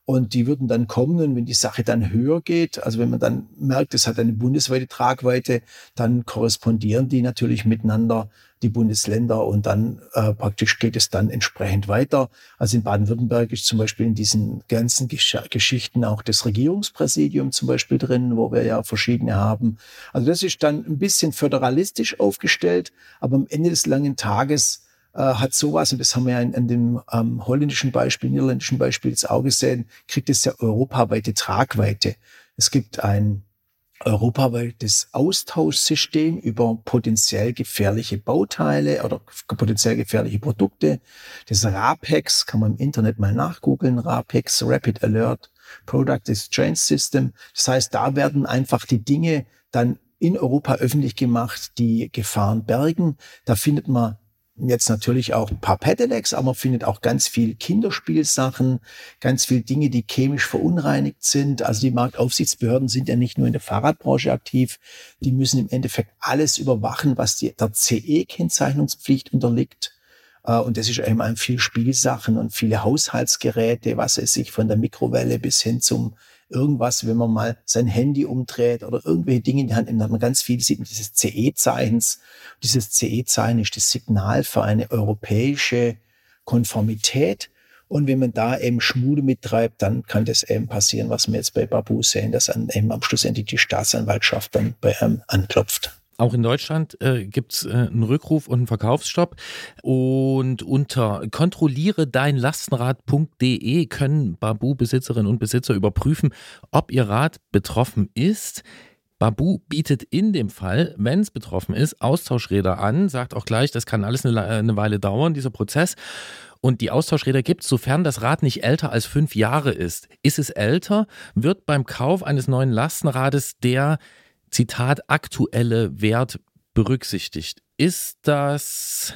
Und die würden dann kommen und wenn die Sache dann höher geht, also wenn man dann merkt, es hat eine bundesweite Tragweite, dann korrespondieren die natürlich miteinander, die Bundesländer, und dann praktisch geht es dann entsprechend weiter. Also in Baden-Württemberg ist zum Beispiel in diesen ganzen Geschichten auch das Regierungspräsidium zum Beispiel drin, wo wir ja verschiedene haben. Also das ist dann ein bisschen föderalistisch aufgestellt, aber am Ende des langen Tages hat sowas, und das haben wir ja in dem holländischen Beispiel, niederländischen Beispiel jetzt auch gesehen, kriegt es ja europaweite Tragweite. Es gibt ein europaweites Austauschsystem über potenziell gefährliche Bauteile oder potenziell gefährliche Produkte. Das RAPEX kann man im Internet mal nachgoogeln. RAPEX, Rapid Alert Product Exchange System. Das heißt, da werden einfach die Dinge dann in Europa öffentlich gemacht, die Gefahren bergen. Da findet man jetzt natürlich auch ein paar Pedelecs, aber man findet auch ganz viel Kinderspielsachen, ganz viel Dinge, die chemisch verunreinigt sind. Also die Marktaufsichtsbehörden sind ja nicht nur in der Fahrradbranche aktiv, die müssen im Endeffekt alles überwachen, was der CE-Kennzeichnungspflicht unterliegt. Und das ist eben viel Spielsachen und viele Haushaltsgeräte, was es sich von der Mikrowelle bis hin zum irgendwas, wenn man mal sein Handy umdreht oder irgendwelche Dinge in die Hand nimmt, hat man ganz viel, sieht man dieses CE-Zeichens. Dieses CE-Zeichen ist das Signal für eine europäische Konformität. Und wenn man da eben Schmude mittreibt, dann kann das eben passieren, was wir jetzt bei Baboo sehen, dass dann eben am Schluss endlich die Staatsanwaltschaft dann bei einem anklopft. Auch in Deutschland gibt es einen Rückruf und einen Verkaufsstopp. Und unter kontrollieredeinlastenrad.de können Baboo-Besitzerinnen und Besitzer überprüfen, ob ihr Rad betroffen ist. Baboo bietet in dem Fall, wenn es betroffen ist, Austauschräder an, sagt auch gleich, das kann alles eine Weile dauern, dieser Prozess. Und die Austauschräder gibt es, sofern das Rad nicht älter als 5 Jahre ist. Ist es älter, wird beim Kauf eines neuen Lastenrades der, Zitat, aktuelle Wert berücksichtigt. Ist das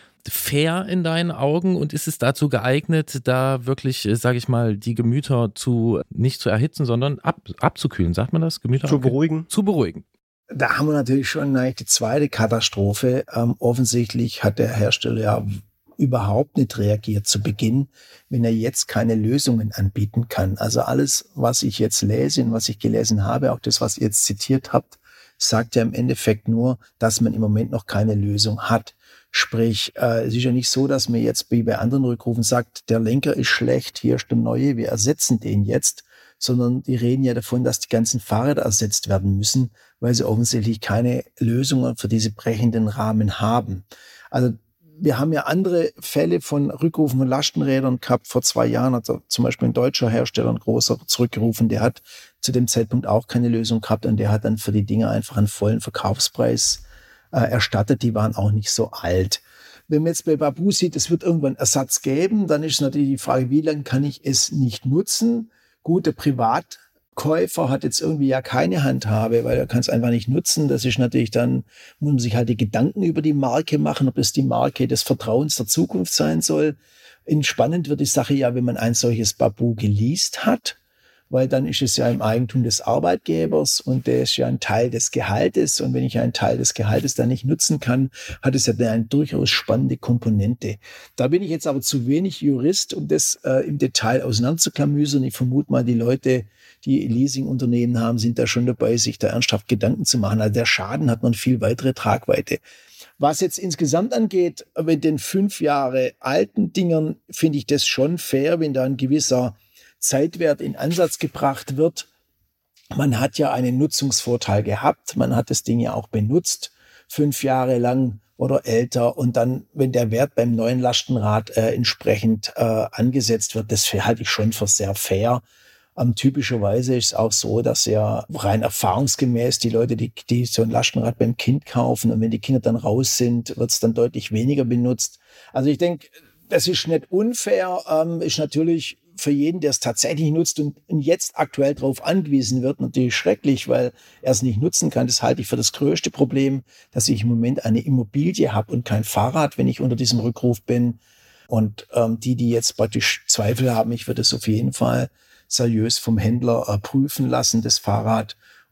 fair in deinen Augen und ist es dazu geeignet, da wirklich, sage ich mal, die Gemüter nicht zu erhitzen, sondern abzukühlen, sagt man das? Gemüter zu beruhigen. Zu beruhigen. Da haben wir natürlich schon die zweite Katastrophe. Offensichtlich hat der Hersteller ja überhaupt nicht reagiert zu Beginn, wenn er jetzt keine Lösungen anbieten kann. Also alles, was ich jetzt lese und was ich gelesen habe, auch das, was ihr jetzt zitiert habt, sagt ja im Endeffekt nur, dass man im Moment noch keine Lösung hat. Sprich, es ist ja nicht so, dass man jetzt wie bei anderen Rückrufen sagt, der Lenker ist schlecht, hier ist der neue, wir ersetzen den jetzt, sondern die reden ja davon, dass die ganzen Fahrräder ersetzt werden müssen, weil sie offensichtlich keine Lösungen für diese brechenden Rahmen haben. Also wir haben ja andere Fälle von Rückrufen von Lastenrädern gehabt vor 2 Jahren. Also zum Beispiel ein deutscher Hersteller, ein großer, zurückgerufen, der hat zu dem Zeitpunkt auch keine Lösung gehabt und der hat dann für die Dinger einfach einen vollen Verkaufspreis erstattet. Die waren auch nicht so alt. Wenn man jetzt bei Baboo sieht, es wird irgendwann Ersatz geben, dann ist natürlich die Frage, wie lange kann ich es nicht nutzen? Gut, der Privatkäufer hat jetzt irgendwie ja keine Handhabe, weil er kann es einfach nicht nutzen. Das ist natürlich dann, muss man sich halt die Gedanken über die Marke machen, ob es die Marke des Vertrauens der Zukunft sein soll. Spannend wird die Sache ja, wenn man ein solches Baboo geleast hat, weil dann ist es ja im Eigentum des Arbeitgebers und der ist ja ein Teil des Gehaltes. Und wenn ich einen Teil des Gehaltes dann nicht nutzen kann, hat es ja eine durchaus spannende Komponente. Da bin ich jetzt aber zu wenig Jurist, um das im Detail auseinanderzuklamüsern. Ich vermute mal, die Leute, die Leasingunternehmen haben, sind da schon dabei, sich da ernsthaft Gedanken zu machen. Also der Schaden hat noch viel weitere Tragweite. Was jetzt insgesamt angeht, mit den 5 Jahre alten Dingern, finde ich das schon fair, wenn da ein gewisser Zeitwert in Ansatz gebracht wird. Man hat ja einen Nutzungsvorteil gehabt. Man hat das Ding ja auch benutzt, 5 Jahre lang oder älter. Und dann, wenn der Wert beim neuen Lastenrad entsprechend angesetzt wird, das halte ich schon für sehr fair. Typischerweise ist es auch so, dass ja rein erfahrungsgemäß die Leute, die so ein Lastenrad beim Kind kaufen und wenn die Kinder dann raus sind, wird es dann deutlich weniger benutzt. Also ich denke, das ist nicht unfair, ist natürlich für jeden, der es tatsächlich nutzt und jetzt aktuell darauf angewiesen wird, natürlich schrecklich, weil er es nicht nutzen kann. Das halte ich für das größte Problem, dass ich im Moment eine Immobilie habe und kein Fahrrad, wenn ich unter diesem Rückruf bin. Und die jetzt praktisch Zweifel haben, ich würde es auf jeden Fall seriös vom Händler prüfen lassen, das Fahrrad.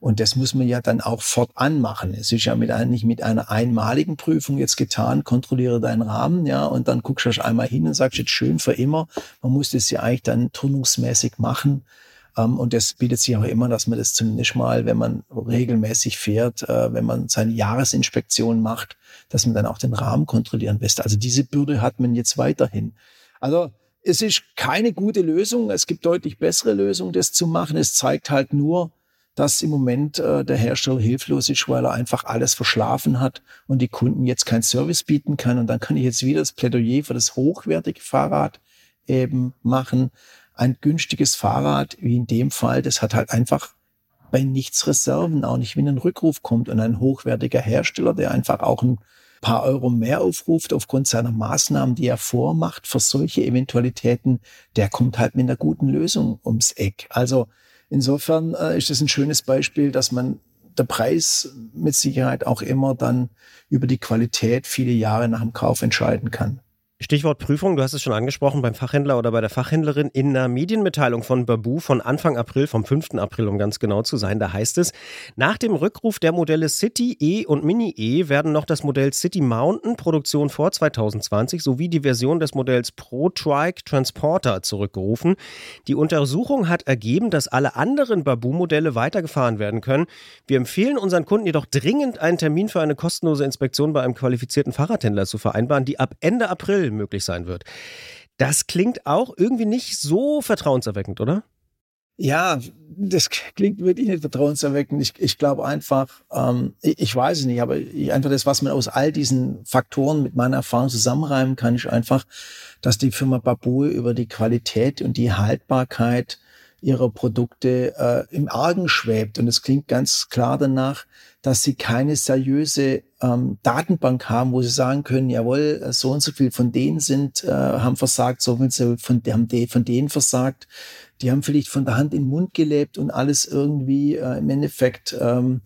Und das muss man ja dann auch fortan machen. Es ist ja nicht mit einer einmaligen Prüfung jetzt getan, kontrolliere deinen Rahmen, ja, und dann guckst du einmal hin und sagst jetzt schön für immer. Man muss das ja eigentlich dann turnungsmäßig machen. Und das bietet sich auch immer, dass man das zumindest mal, wenn man regelmäßig fährt, wenn man seine Jahresinspektion macht, dass man dann auch den Rahmen kontrollieren lässt. Also diese Bürde hat man jetzt weiterhin. Also es ist keine gute Lösung. Es gibt deutlich bessere Lösungen, das zu machen. Es zeigt halt nur, dass im Moment der Hersteller hilflos ist, weil er einfach alles verschlafen hat und die Kunden jetzt keinen Service bieten kann. Und dann kann ich jetzt wieder das Plädoyer für das hochwertige Fahrrad eben machen. Ein günstiges Fahrrad, wie in dem Fall, das hat halt einfach bei nichts Reserven, auch nicht, wenn ein Rückruf kommt. Und ein hochwertiger Hersteller, der einfach auch ein paar Euro mehr aufruft aufgrund seiner Maßnahmen, die er vormacht für solche Eventualitäten, der kommt halt mit einer guten Lösung ums Eck. Also insofern ist das ein schönes Beispiel, dass man der Preis mit Sicherheit auch immer dann über die Qualität viele Jahre nach dem Kauf entscheiden kann. Stichwort Prüfung, du hast es schon angesprochen, beim Fachhändler oder bei der Fachhändlerin. In einer Medienmitteilung von Baboo von Anfang April, vom 5. April, um ganz genau zu sein, da heißt es, nach dem Rückruf der Modelle City, E und Mini E werden noch das Modell City Mountain, Produktion vor 2020, sowie die Version des Modells Pro Trike Transporter zurückgerufen. Die Untersuchung hat ergeben, dass alle anderen Baboo-Modelle weitergefahren werden können. Wir empfehlen unseren Kunden jedoch dringend, einen Termin für eine kostenlose Inspektion bei einem qualifizierten Fahrradhändler zu vereinbaren, die ab Ende April möglich sein wird. Das klingt auch irgendwie nicht so vertrauenserweckend, oder? Ja, das klingt wirklich nicht vertrauenserweckend. Ich glaube einfach, ich weiß es nicht, aber einfach das, was man aus all diesen Faktoren mit meiner Erfahrung zusammenreimen kann, ist einfach, dass die Firma Baboo über die Qualität und die Haltbarkeit ihrer Produkte im Argen schwebt. Und es klingt ganz klar danach, dass sie keine seriöse Datenbank haben, wo sie sagen können, jawohl, so und so viel von denen haben versagt, so und so von denen versagt. Die haben vielleicht von der Hand in den Mund gelebt und alles irgendwie im Endeffekt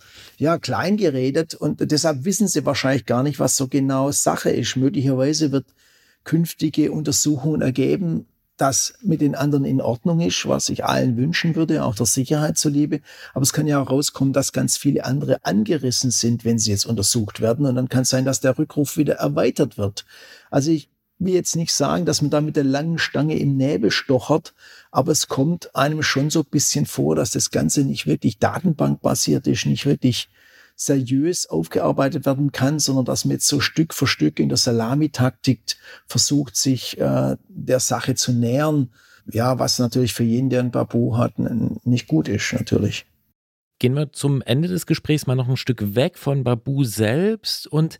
klein geredet. Und deshalb wissen sie wahrscheinlich gar nicht, was so genau Sache ist. Möglicherweise wird künftige Untersuchungen ergeben, das mit den anderen in Ordnung ist, was ich allen wünschen würde, auch der Sicherheit zuliebe. Aber es kann ja auch rauskommen, dass ganz viele andere angerissen sind, wenn sie jetzt untersucht werden. Und dann kann es sein, dass der Rückruf wieder erweitert wird. Also ich will jetzt nicht sagen, dass man da mit der langen Stange im Nebel stochert, aber es kommt einem schon so ein bisschen vor, dass das Ganze nicht wirklich datenbankbasiert ist, nicht wirklich seriös aufgearbeitet werden kann, sondern dass man jetzt so Stück für Stück in der Salamitaktik versucht, sich der Sache zu nähern. Ja, was natürlich für jeden, der ein Baboo hat, nicht gut ist, natürlich. Gehen wir zum Ende des Gesprächs mal noch ein Stück weg von Baboo selbst und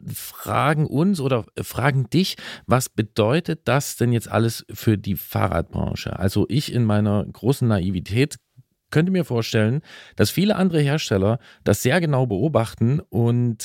fragen uns oder fragen dich, was bedeutet das denn jetzt alles für die Fahrradbranche? Also ich in meiner großen Naivität könnte mir vorstellen, dass viele andere Hersteller das sehr genau beobachten und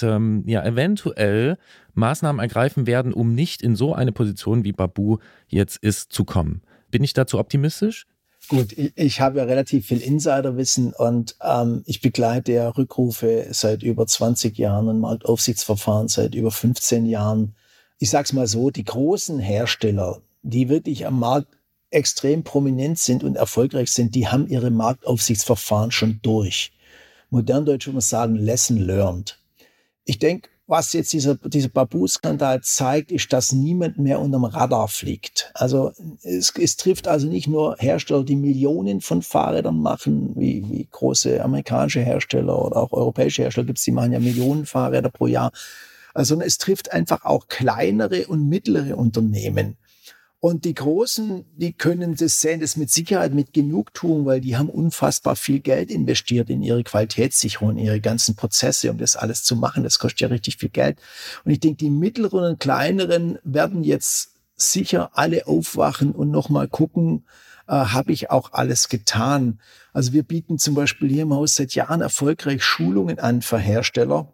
eventuell Maßnahmen ergreifen werden, um nicht in so eine Position wie Baboo jetzt ist zu kommen. Bin ich dazu optimistisch? Gut, ich habe ja relativ viel Insiderwissen und ich begleite ja Rückrufe seit über 20 Jahren und Marktaufsichtsverfahren seit über 15 Jahren. Ich sag's mal so, die großen Hersteller, die wirklich am Markt extrem prominent sind und erfolgreich sind, die haben ihre Marktaufsichtsverfahren schon durch. Modern Deutsch würde man sagen, lesson learned. Ich denke, was jetzt dieser Baboo-Skandal zeigt, ist, dass niemand mehr unterm Radar fliegt. Also es trifft also nicht nur Hersteller, die Millionen von Fahrrädern machen, wie große amerikanische Hersteller oder auch europäische Hersteller gibt's, die machen ja Millionen Fahrräder pro Jahr. Also es trifft einfach auch kleinere und mittlere Unternehmen. Und die Großen, die können das sehen, das mit Sicherheit mit Genugtuung, weil die haben unfassbar viel Geld investiert in ihre Qualitätssicherung, in ihre ganzen Prozesse, um das alles zu machen. Das kostet ja richtig viel Geld. Und ich denke, die mittleren und kleineren werden jetzt sicher alle aufwachen und nochmal gucken, habe ich auch alles getan. Also wir bieten zum Beispiel hier im Haus seit Jahren erfolgreich Schulungen an für Hersteller,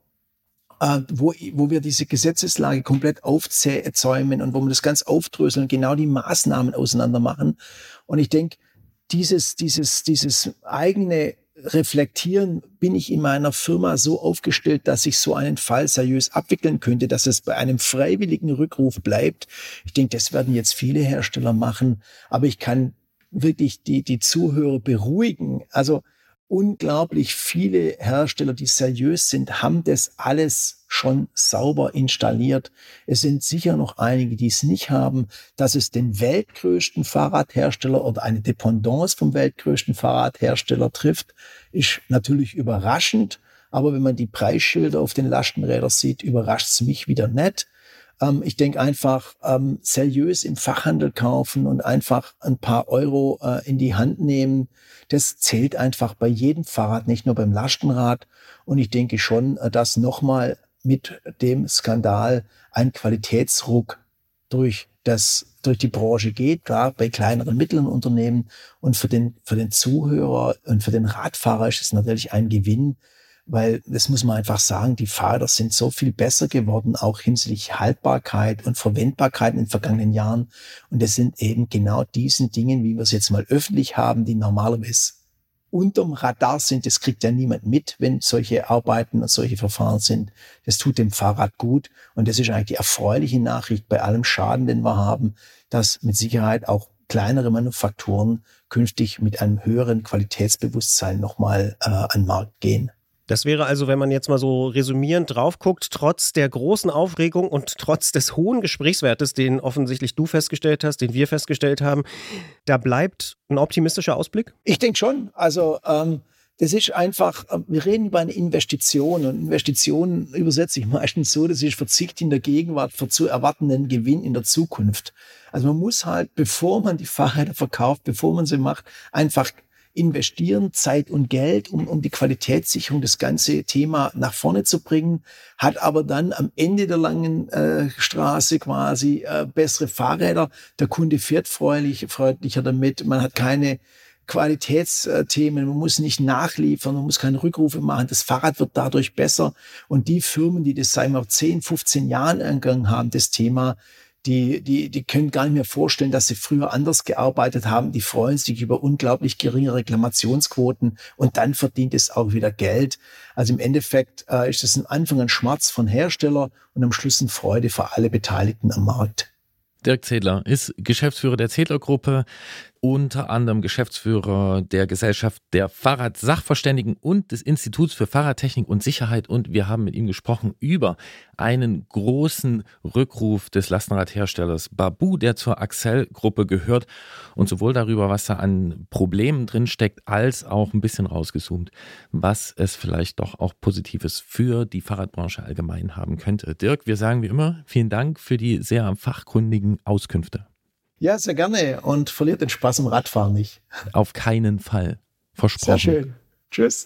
wo wir diese Gesetzeslage komplett aufzäumen und wo wir das ganz aufdröseln, genau die Maßnahmen auseinander machen. Und ich denke, dieses eigene Reflektieren, bin ich in meiner Firma so aufgestellt, dass ich so einen Fall seriös abwickeln könnte, dass es bei einem freiwilligen Rückruf bleibt. Ich denke, das werden jetzt viele Hersteller machen, aber ich kann wirklich die Zuhörer beruhigen. Also unglaublich viele Hersteller, die seriös sind, haben das alles schon sauber installiert. Es sind sicher noch einige, die es nicht haben. Dass es den weltgrößten Fahrradhersteller oder eine Dependance vom weltgrößten Fahrradhersteller trifft, ist natürlich überraschend. Aber wenn man die Preisschilder auf den Lastenrädern sieht, überrascht es mich wieder nicht. Ich denke einfach, seriös im Fachhandel kaufen und einfach ein paar Euro in die Hand nehmen, das zählt einfach bei jedem Fahrrad, nicht nur beim Lastenrad. Und ich denke schon, dass nochmal mit dem Skandal ein Qualitätsruck durch die Branche geht, klar, bei kleineren, mittleren Unternehmen. Und für den Zuhörer und für den Radfahrer ist es natürlich ein Gewinn, weil, das muss man einfach sagen, die Fahrräder sind so viel besser geworden, auch hinsichtlich Haltbarkeit und Verwendbarkeit in den vergangenen Jahren. Und das sind eben genau diesen Dingen, wie wir es jetzt mal öffentlich haben, die normalerweise unterm Radar sind. Das kriegt ja niemand mit, wenn solche Arbeiten und solche Verfahren sind. Das tut dem Fahrrad gut. Und das ist eigentlich die erfreuliche Nachricht bei allem Schaden, den wir haben, dass mit Sicherheit auch kleinere Manufakturen künftig mit einem höheren Qualitätsbewusstsein nochmal an den Markt gehen. Das wäre also, wenn man jetzt mal so resümierend drauf guckt, trotz der großen Aufregung und trotz des hohen Gesprächswertes, den offensichtlich du festgestellt hast, den wir festgestellt haben, da bleibt ein optimistischer Ausblick? Ich denke schon. Also das ist einfach, wir reden über eine Investition und Investitionen übersetze ich meistens so, das ist Verzicht in der Gegenwart für zu erwartenden Gewinn in der Zukunft. Also man muss halt, bevor man die Fahrräder verkauft, bevor man sie macht, einfach investieren, Zeit und Geld, um die Qualitätssicherung, das ganze Thema nach vorne zu bringen, hat aber dann am Ende der langen Straße quasi bessere Fahrräder. Der Kunde fährt freundlicher damit, man hat keine Qualitätsthemen, man muss nicht nachliefern, man muss keine Rückrufe machen, das Fahrrad wird dadurch besser. Und die Firmen, die das seit 10, 15 Jahren angegangen haben, das Thema, die können gar nicht mehr vorstellen, dass sie früher anders gearbeitet haben. Die freuen sich über unglaublich geringe Reklamationsquoten und dann verdient es auch wieder Geld. Also im Endeffekt ist es am Anfang ein Schmerz von Hersteller und am Schluss eine Freude für alle Beteiligten am Markt. Dirk Zedler ist Geschäftsführer der Zedler-Gruppe, unter anderem Geschäftsführer der Gesellschaft der Fahrradsachverständigen und des Instituts für Fahrradtechnik und Sicherheit. Und wir haben mit ihm gesprochen über einen großen Rückruf des Lastenradherstellers Babboe, der zur Accel-Gruppe gehört, und sowohl darüber, was da an Problemen drin steckt, als auch ein bisschen rausgezoomt, was es vielleicht doch auch Positives für die Fahrradbranche allgemein haben könnte. Dirk, wir sagen wie immer, vielen Dank für die sehr fachkundigen Auskünfte. Ja, sehr gerne und verliert den Spaß im Radfahren nicht. Auf keinen Fall. Versprochen. Sehr schön. Tschüss.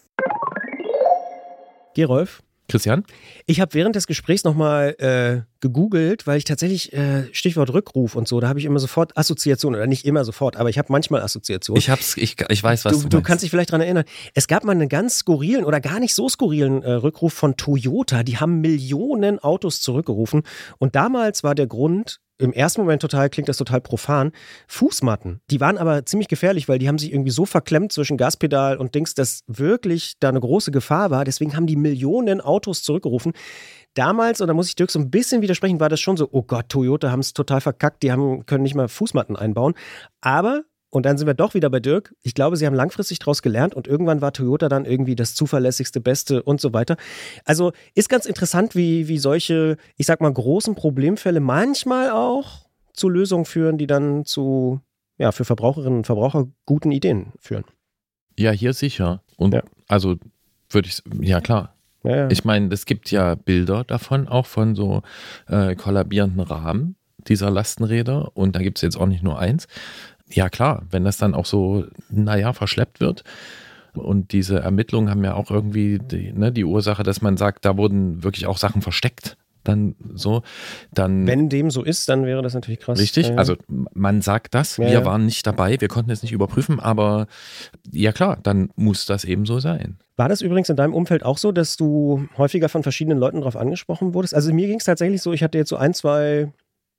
Gerolf? Christian? Ich habe während des Gesprächs nochmal gegoogelt, weil ich tatsächlich, Stichwort Rückruf und so, da habe ich immer sofort Assoziationen, oder nicht immer sofort, aber ich habe manchmal Assoziationen. Ich weiß, was du meinst. Du kannst dich vielleicht daran erinnern. Es gab mal einen ganz skurrilen oder gar nicht so skurrilen Rückruf von Toyota. Die haben Millionen Autos zurückgerufen und damals war der Grund, im ersten Moment klingt das total profan, Fußmatten. Die waren aber ziemlich gefährlich, weil die haben sich irgendwie so verklemmt zwischen Gaspedal und Dings, dass wirklich da eine große Gefahr war. Deswegen haben die Millionen Autos zurückgerufen. Damals, und da muss ich Dirk so ein bisschen widersprechen, war das schon so, oh Gott, Toyota haben es total verkackt, können nicht mal Fußmatten einbauen. Aber, und dann sind wir doch wieder bei Dirk, ich glaube, sie haben langfristig daraus gelernt und irgendwann war Toyota dann irgendwie das zuverlässigste, Beste und so weiter. Also ist ganz interessant, wie solche, ich sag mal, großen Problemfälle manchmal auch zu Lösungen führen, die dann zu, ja, für Verbraucherinnen und Verbraucher guten Ideen führen. Ja, hier sicher. Und ja. Also würde ich, ja klar. Ja. Ich meine, es gibt ja Bilder davon, auch von so kollabierenden Rahmen dieser Lastenräder und da gibt es jetzt auch nicht nur eins. Ja klar, wenn das dann auch so, verschleppt wird und diese Ermittlungen haben ja auch irgendwie die Ursache, dass man sagt, da wurden wirklich auch Sachen versteckt. Dann. Wenn dem so ist, dann wäre das natürlich krass. Richtig, also man sagt das, wir waren nicht dabei, wir konnten es nicht überprüfen, aber ja klar, dann muss das eben so sein. War das übrigens in deinem Umfeld auch so, dass du häufiger von verschiedenen Leuten darauf angesprochen wurdest? Also mir ging es tatsächlich so, ich hatte jetzt so 1, 2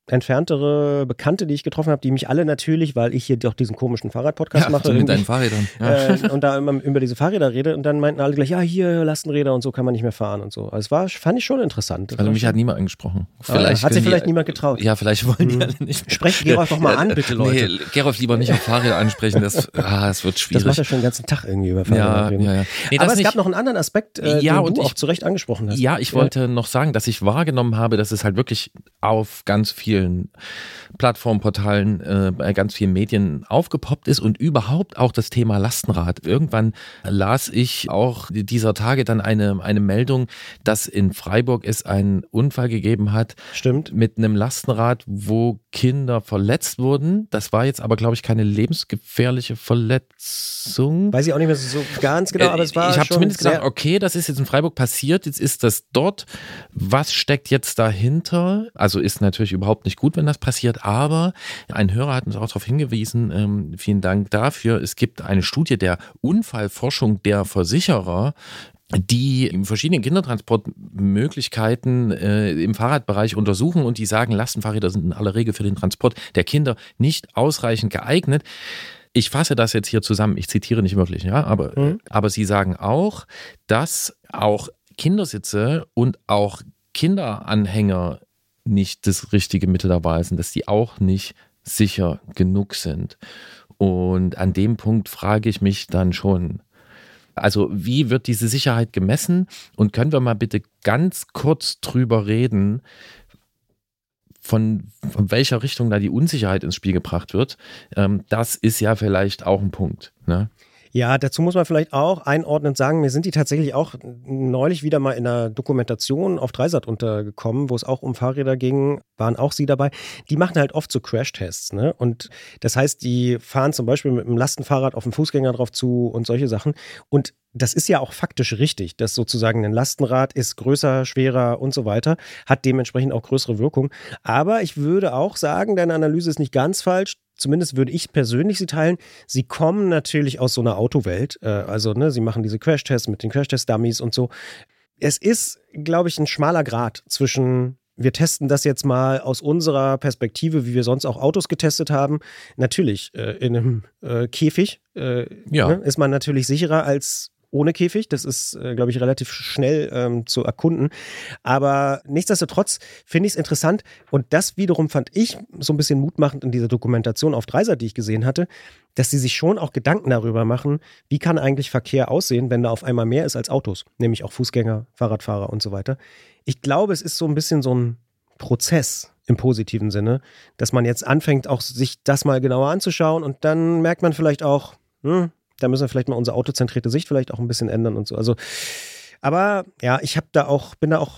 entferntere Bekannte, die ich getroffen habe, die mich alle natürlich, weil ich hier doch diesen komischen Fahrradpodcast mache. Mit deinen Fahrrädern. Ja. Und da immer über diese Fahrräder rede und dann meinten alle gleich, ja, hier Lastenräder und so kann man nicht mehr fahren und so. Also fand ich schon interessant. Also mich hat niemand angesprochen. Hat sich vielleicht niemand getraut. Ja, vielleicht wollen die alle nicht. Sprecht Gerolf doch mal an, bitte, Leute. Nee, Gerolf lieber nicht auf Fahrräder ansprechen, das wird schwierig. Das macht er schon den ganzen Tag irgendwie über Fahrräder reden. Ja. Nee, aber es gab noch einen anderen Aspekt, den du auch zu Recht angesprochen hast. Ja, ich wollte noch sagen, dass ich wahrgenommen habe, dass es halt wirklich auf ganz vielen Plattformportalen, bei ganz vielen Medien aufgepoppt ist und überhaupt auch das Thema Lastenrad. Irgendwann las ich auch dieser Tage dann eine Meldung, dass in Freiburg es einen Unfall gegeben hat. Stimmt. Mit einem Lastenrad, wo Kinder verletzt wurden. Das war jetzt aber, glaube ich, keine lebensgefährliche Verletzung. Weiß ich auch nicht mehr so ganz genau, aber es war ich habe schon zumindest gedacht, okay, das ist jetzt in Freiburg passiert, jetzt ist das dort. Was steckt jetzt dahinter? Also ist natürlich überhaupt nicht gut, wenn das passiert, aber ein Hörer hat uns auch darauf hingewiesen, vielen Dank dafür, es gibt eine Studie der Unfallforschung der Versicherer, die verschiedene Kindertransportmöglichkeiten im Fahrradbereich untersuchen und die sagen, Lastenfahrräder sind in aller Regel für den Transport der Kinder nicht ausreichend geeignet. Ich fasse das jetzt hier zusammen, ich zitiere nicht wirklich, ja, aber sie sagen auch, dass auch Kindersitze und auch Kinderanhänger nicht das richtige Mittel der Wahl sind, dass die auch nicht sicher genug sind. Und an dem Punkt frage ich mich dann schon, also wie wird diese Sicherheit gemessen? Und können wir mal bitte ganz kurz drüber reden, von welcher Richtung da die Unsicherheit ins Spiel gebracht wird? Das ist ja vielleicht auch ein Punkt, ne? Ja, dazu muss man vielleicht auch einordnend sagen, mir sind die tatsächlich auch neulich wieder mal in einer Dokumentation auf Dreisat untergekommen, wo es auch um Fahrräder ging, waren auch sie dabei. Die machen halt oft so Crashtests, ne? Und das heißt, die fahren zum Beispiel mit einem Lastenfahrrad auf den Fußgänger drauf zu und solche Sachen. Und das ist ja auch faktisch richtig, dass sozusagen ein Lastenrad ist größer, schwerer und so weiter, hat dementsprechend auch größere Wirkung. Aber ich würde auch sagen, deine Analyse ist nicht ganz falsch. Zumindest würde ich persönlich sie teilen. Sie kommen natürlich aus so einer Autowelt. Also, ne, sie machen diese Crashtests mit den Crashtest-Dummies und so. Es ist, glaube ich, ein schmaler Grat zwischen, wir testen das jetzt mal aus unserer Perspektive, wie wir sonst auch Autos getestet haben. Natürlich, in einem Käfig ne, ist man natürlich sicherer als ohne Käfig. Das ist, glaube ich, relativ schnell zu erkunden. Aber nichtsdestotrotz finde ich es interessant. Und das wiederum fand ich so ein bisschen mutmachend in dieser Dokumentation auf Dreisat, die ich gesehen hatte, dass sie sich schon auch Gedanken darüber machen, wie kann eigentlich Verkehr aussehen, wenn da auf einmal mehr ist als Autos. Nämlich auch Fußgänger, Fahrradfahrer und so weiter. Ich glaube, es ist so ein bisschen so ein Prozess im positiven Sinne, dass man jetzt anfängt, auch sich das mal genauer anzuschauen und dann merkt man vielleicht auch, da müssen wir vielleicht mal unsere autozentrierte Sicht vielleicht auch ein bisschen ändern und so. Also, aber ja, ich bin da auch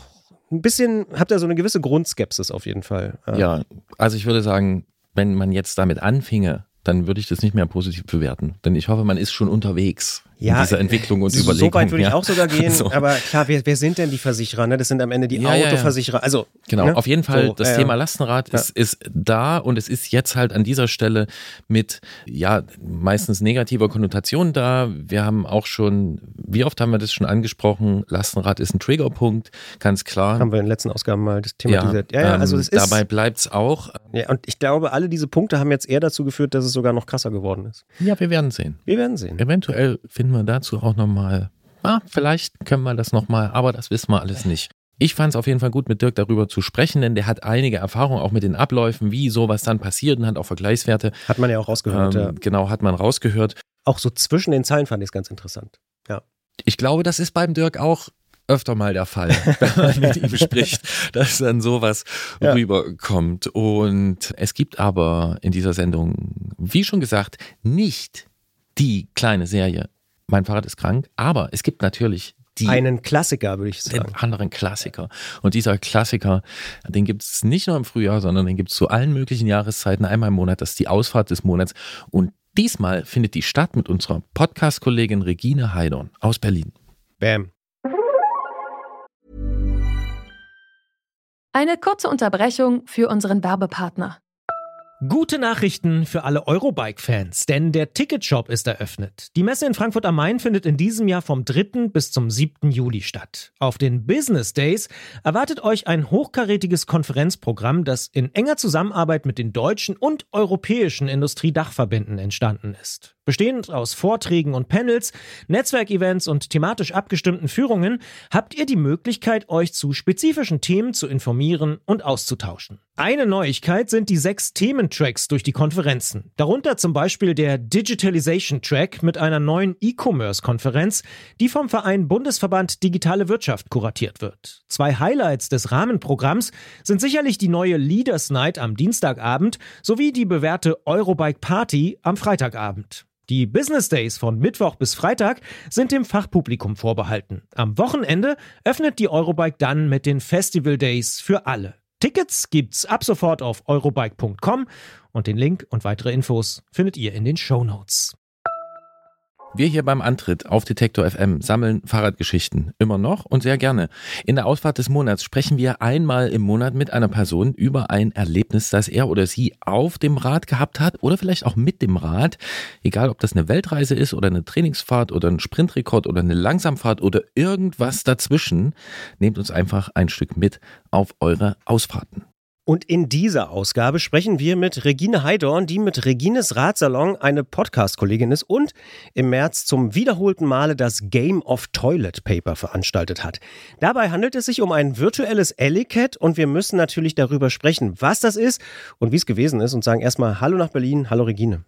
ein bisschen, habe da so eine gewisse Grundskepsis auf jeden Fall. Ja, also ich würde sagen, wenn man jetzt damit anfinge, dann würde ich das nicht mehr positiv bewerten. Denn ich hoffe, man ist schon unterwegs in dieser Entwicklung und Überlegung. So weit würde ich auch sogar gehen. So. Aber klar, wer sind denn die Versicherer? Ne? Das sind am Ende die Autoversicherer. Also, genau, ne? auf jeden Fall, das Thema Lastenrad ist da und es ist jetzt halt an dieser Stelle mit meistens negativer Konnotation da. Wir haben auch schon, wie oft haben wir das schon angesprochen, Lastenrad ist ein Triggerpunkt, ganz klar. Haben wir in den letzten Ausgaben mal das thematisiert. Also das ist, dabei bleibt es auch. Ja, und ich glaube, alle diese Punkte haben jetzt eher dazu geführt, dass es sogar noch krasser geworden ist. Ja, wir werden sehen. Eventuell finden wir dazu auch nochmal, vielleicht können wir das nochmal, aber das wissen wir alles nicht. Ich fand es auf jeden Fall gut, mit Dirk darüber zu sprechen, denn der hat einige Erfahrungen auch mit den Abläufen, wie sowas dann passiert und hat auch Vergleichswerte. Hat man ja auch rausgehört. Ja. Genau, hat man rausgehört. Auch so zwischen den Zeilen fand ich es ganz interessant. Ja. Ich glaube, das ist beim Dirk auch öfter mal der Fall, wenn man mit ihm spricht, dass dann sowas rüberkommt. Und es gibt aber in dieser Sendung, wie schon gesagt, nicht die kleine Serie Mein Fahrrad ist krank, aber es gibt natürlich einen Klassiker, würde ich sagen. Den anderen Klassiker. Und dieser Klassiker, den gibt es nicht nur im Frühjahr, sondern den gibt es zu allen möglichen Jahreszeiten, einmal im Monat. Das ist die Ausfahrt des Monats. Und diesmal findet die statt mit unserer Podcast-Kollegin Regine Heidorn aus Berlin. Bam. Eine kurze Unterbrechung für unseren Werbepartner. Gute Nachrichten für alle Eurobike-Fans, denn der Ticketshop ist eröffnet. Die Messe in Frankfurt am Main findet in diesem Jahr vom 3. bis zum 7. Juli statt. Auf den Business Days erwartet euch ein hochkarätiges Konferenzprogramm, das in enger Zusammenarbeit mit den deutschen und europäischen Industriedachverbänden entstanden ist. Bestehend aus Vorträgen und Panels, Netzwerkevents und thematisch abgestimmten Führungen habt ihr die Möglichkeit, euch zu spezifischen Themen zu informieren und auszutauschen. Eine Neuigkeit sind die 6 Thementracks durch die Konferenzen. Darunter zum Beispiel der Digitalization Track mit einer neuen E-Commerce-Konferenz, die vom Verein Bundesverband Digitale Wirtschaft kuratiert wird. 2 Highlights des Rahmenprogramms sind sicherlich die neue Leaders Night am Dienstagabend sowie die bewährte Eurobike Party am Freitagabend. Die Business Days von Mittwoch bis Freitag sind dem Fachpublikum vorbehalten. Am Wochenende öffnet die Eurobike dann mit den Festival Days für alle. Tickets gibt's ab sofort auf eurobike.com und den Link und weitere Infos findet ihr in den Shownotes. Wir hier beim Antritt auf Detektor FM sammeln Fahrradgeschichten. Immer noch und sehr gerne. In der Ausfahrt des Monats sprechen wir einmal im Monat mit einer Person über ein Erlebnis, das er oder sie auf dem Rad gehabt hat oder vielleicht auch mit dem Rad. Egal, ob das eine Weltreise ist oder eine Trainingsfahrt oder ein Sprintrekord oder eine Langsamfahrt oder irgendwas dazwischen. Nehmt uns einfach ein Stück mit auf eure Ausfahrten. Und in dieser Ausgabe sprechen wir mit Regine Heidorn, die mit Regines Radsalon eine Podcast-Kollegin ist und im März zum wiederholten Male das Game of Toilet Paper veranstaltet hat. Dabei handelt es sich um ein virtuelles Ellicat und wir müssen natürlich darüber sprechen, was das ist und wie es gewesen ist und sagen erstmal Hallo nach Berlin, hallo Regine.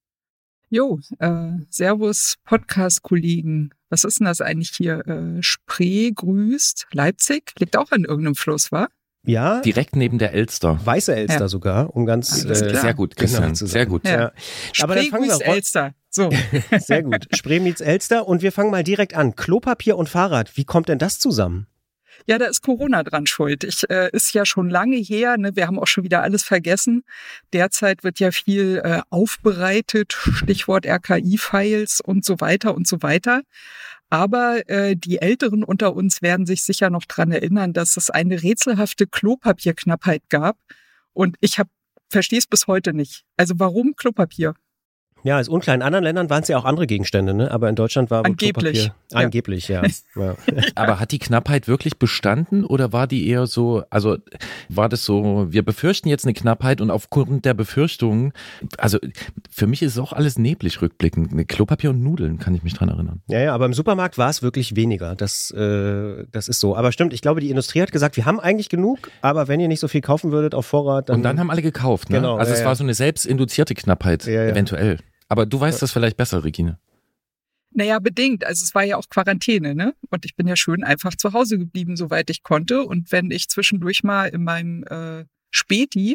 Jo, servus Podcast-Kollegen. Was ist denn das eigentlich hier? Spree grüßt Leipzig? Liegt auch an irgendeinem Fluss, wa? Ja. Direkt neben der Elster. Weiße Elster sogar, um ganz sehr gut, Christian, genau sehr gut. Ja. Aber dann fangen wir Elster. So. Sehr gut. Spree meets Elster und wir fangen mal direkt an. Klopapier und Fahrrad, wie kommt denn das zusammen? Ja, da ist Corona dran schuld. Ist ja schon lange her, ne? Wir haben auch schon wieder alles vergessen. Derzeit wird ja viel aufbereitet, Stichwort RKI-Files und so weiter und so weiter. Aber die Älteren unter uns werden sich sicher noch dran erinnern, dass es eine rätselhafte Klopapierknappheit gab. Und ich verstehe es bis heute nicht. Also warum Klopapier? Ja, ist unklar. In anderen Ländern waren es ja auch andere Gegenstände, ne? Aber in Deutschland war angeblich. Klopapier. Angeblich, ja. Ja. Aber hat die Knappheit wirklich bestanden oder war die eher so, also war das so, wir befürchten jetzt eine Knappheit und aufgrund der Befürchtungen, also für mich ist es auch alles neblig rückblickend. Klopapier und Nudeln, kann ich mich dran erinnern. Ja, aber im Supermarkt war es wirklich weniger. Das ist so. Aber stimmt, ich glaube, die Industrie hat gesagt, wir haben eigentlich genug, aber wenn ihr nicht so viel kaufen würdet auf Vorrat, dann... Und dann haben alle gekauft, ne? Genau, also es war so eine selbstinduzierte Knappheit, eventuell. Aber du weißt das vielleicht besser, Regine. Naja, bedingt. Also es war ja auch Quarantäne, ne? Und ich bin ja schön einfach zu Hause geblieben, soweit ich konnte. Und wenn ich zwischendurch mal in meinem Späti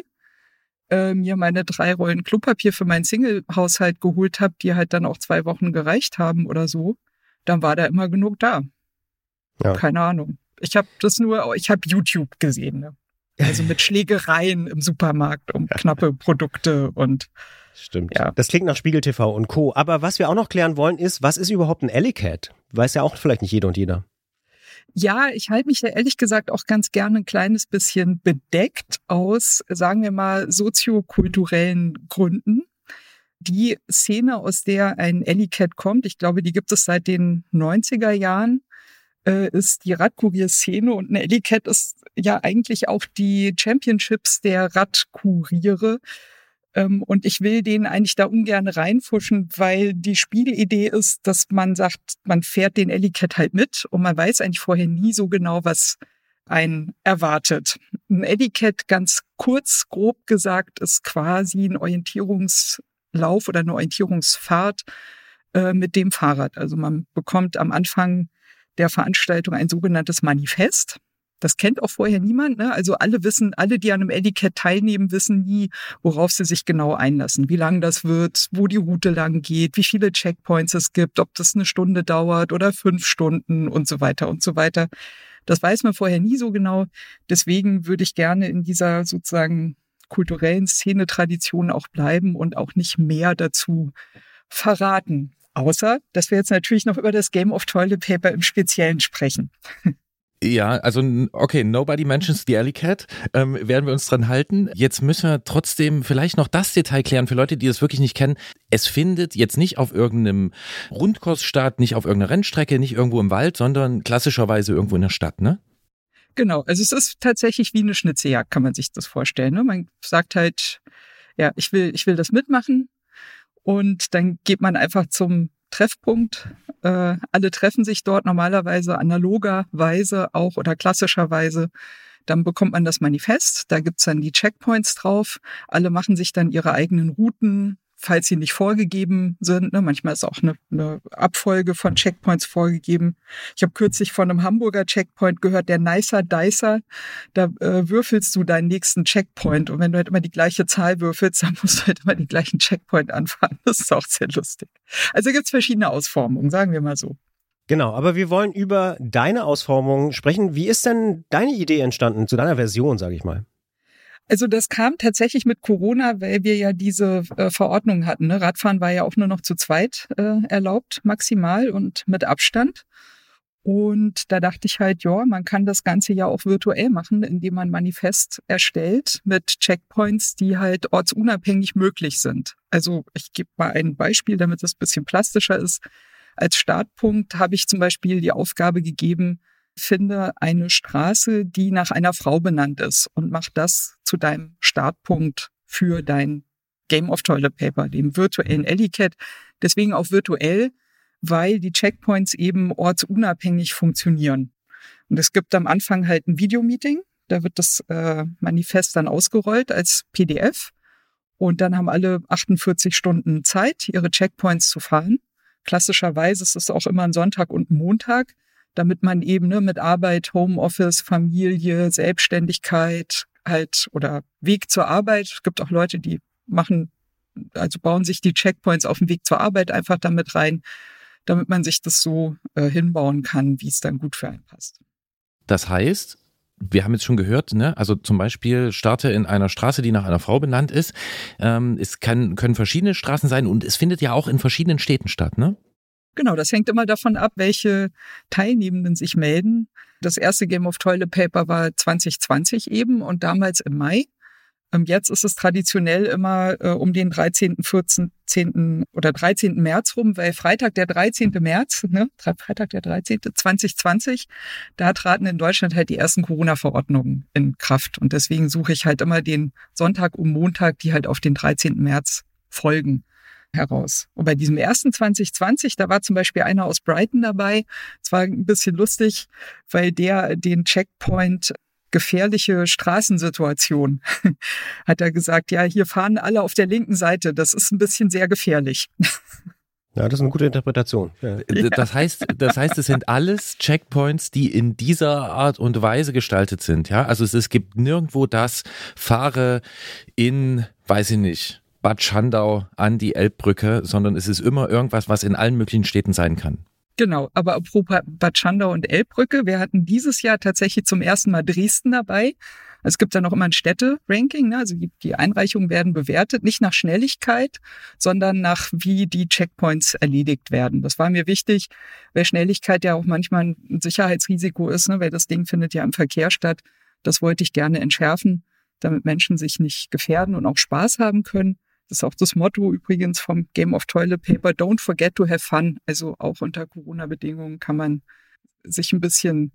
mir meine 3 Rollen Klopapier für meinen Single-Haushalt geholt habe, die halt dann auch 2 Wochen gereicht haben oder so, dann war da immer genug da. Ja. Keine Ahnung. Ich habe YouTube gesehen, ne? Also mit Schlägereien im Supermarkt um knappe Produkte und stimmt. Ja. Das klingt nach Spiegel TV und Co. Aber was wir auch noch klären wollen ist, was ist überhaupt ein Ellicat? Weiß ja auch vielleicht nicht jeder und jeder. Ja, ich halte mich ja ehrlich gesagt auch ganz gerne ein kleines bisschen bedeckt aus, sagen wir mal, soziokulturellen Gründen. Die Szene, aus der ein Ellicat kommt, ich glaube, die gibt es seit den 90er Jahren, ist die Radkurier-Szene und ein Ellicat ist ja eigentlich auch die Championships der Radkuriere. Und ich will denen eigentlich da ungern reinfuschen, weil die Spielidee ist, dass man sagt, man fährt den Ellicat halt mit und man weiß eigentlich vorher nie so genau, was einen erwartet. Ein Ellicat, ganz kurz, grob gesagt, ist quasi ein Orientierungslauf oder eine Orientierungsfahrt mit dem Fahrrad. Also man bekommt am Anfang der Veranstaltung ein sogenanntes Manifest. Das kennt auch vorher niemand, ne? Also alle, die an einem Ellicat teilnehmen, wissen nie, worauf sie sich genau einlassen. Wie lang das wird, wo die Route lang geht, wie viele Checkpoints es gibt, ob das 1 Stunde dauert oder 5 Stunden und so weiter und so weiter. Das weiß man vorher nie so genau. Deswegen würde ich gerne in dieser sozusagen kulturellen Szene-Tradition auch bleiben und auch nicht mehr dazu verraten. Außer, dass wir jetzt natürlich noch über das Game of Toilet Paper im Speziellen sprechen. Ja, also okay, Nobody Mentions the Alley Cat, werden wir uns dran halten. Jetzt müssen wir trotzdem vielleicht noch das Detail klären für Leute, die das wirklich nicht kennen. Es findet jetzt nicht auf irgendeinem Rundkurs statt, nicht auf irgendeiner Rennstrecke, nicht irgendwo im Wald, sondern klassischerweise irgendwo in der Stadt, ne? Genau, also es ist tatsächlich wie eine Schnitzeljagd, kann man sich das vorstellen. Ne? Man sagt halt, ja, ich will das mitmachen und dann geht man einfach zum Treffpunkt. Alle treffen sich dort normalerweise analogerweise auch oder klassischerweise. Dann bekommt man das Manifest, da gibt's dann die Checkpoints drauf. Alle machen sich dann ihre eigenen Routen, falls sie nicht vorgegeben sind. Ne? Manchmal ist auch eine Abfolge von Checkpoints vorgegeben. Ich habe kürzlich von einem Hamburger Checkpoint gehört, der Nicer Dicer. Da würfelst du deinen nächsten Checkpoint. Und wenn du halt immer die gleiche Zahl würfelst, dann musst du halt immer den gleichen Checkpoint anfahren. Das ist auch sehr lustig. Also gibt's verschiedene Ausformungen, sagen wir mal so. Genau, aber wir wollen über deine Ausformung sprechen. Wie ist denn deine Idee entstanden, zu deiner Version, sage ich mal? Also das kam tatsächlich mit Corona, weil wir ja diese Verordnung hatten. Ne? Radfahren war ja auch nur noch zu zweit erlaubt, maximal und mit Abstand. Und da dachte ich halt, ja, man kann das Ganze ja auch virtuell machen, indem man ein Manifest erstellt mit Checkpoints, die halt ortsunabhängig möglich sind. Also ich gebe mal ein Beispiel, damit es ein bisschen plastischer ist. Als Startpunkt habe ich zum Beispiel die Aufgabe gegeben, finde eine Straße, die nach einer Frau benannt ist und mach das zu deinem Startpunkt für dein Game of Toilet Paper, dem virtuellen Alley Cat. Deswegen auch virtuell, weil die Checkpoints eben ortsunabhängig funktionieren. Und es gibt am Anfang halt ein Videomeeting, da wird das Manifest dann ausgerollt als PDF und dann haben alle 48 Stunden Zeit, ihre Checkpoints zu fahren. Klassischerweise ist es auch immer ein Sonntag und ein Montag, damit man eben mit Arbeit, Homeoffice, Familie, Selbstständigkeit halt oder Weg zur Arbeit. Es gibt auch Leute, die bauen sich die Checkpoints auf dem Weg zur Arbeit einfach damit rein, damit man sich das so hinbauen kann, wie es dann gut für einen passt. Das heißt, wir haben jetzt schon gehört, ne? Also zum Beispiel starte in einer Straße, die nach einer Frau benannt ist. Es können verschiedene Straßen sein und es findet ja auch in verschiedenen Städten statt, ne? Genau, das hängt immer davon ab, welche Teilnehmenden sich melden. Das erste Game of Toilet Paper war 2020 eben und damals im Mai. Jetzt ist es traditionell immer um den 13., 14., 10. oder 13. März rum, weil Freitag der 13. März, Freitag der 13. 2020, da traten in Deutschland halt die ersten Corona-Verordnungen in Kraft. Und deswegen suche ich halt immer den Sonntag und Montag, die halt auf den 13. März folgen, heraus. Und bei diesem ersten 2020, da war zum Beispiel einer aus Brighton dabei. Es war ein bisschen lustig, weil der den Checkpoint gefährliche Straßensituation hat er gesagt, ja, hier fahren alle auf der linken Seite. Das ist ein bisschen sehr gefährlich. Ja, das ist eine gute Interpretation. Ja. Das heißt, es sind alles Checkpoints, die in dieser Art und Weise gestaltet sind. Ja, also es gibt nirgendwo das Fahre in, weiß ich nicht, Bad Schandau an die Elbbrücke, sondern es ist immer irgendwas, was in allen möglichen Städten sein kann. Genau, aber apropos Bad Schandau und Elbbrücke, wir hatten dieses Jahr tatsächlich zum ersten Mal Dresden dabei. Es gibt ja noch immer ein Städte-Ranking, ne? Also die Einreichungen werden bewertet, nicht nach Schnelligkeit, sondern nach wie die Checkpoints erledigt werden. Das war mir wichtig, weil Schnelligkeit ja auch manchmal ein Sicherheitsrisiko ist, ne? Weil das Ding findet ja im Verkehr statt. Das wollte ich gerne entschärfen, damit Menschen sich nicht gefährden und auch Spaß haben können. Das ist auch das Motto übrigens vom Game of Toilet Paper, don't forget to have fun. Also auch unter Corona-Bedingungen kann man sich ein bisschen,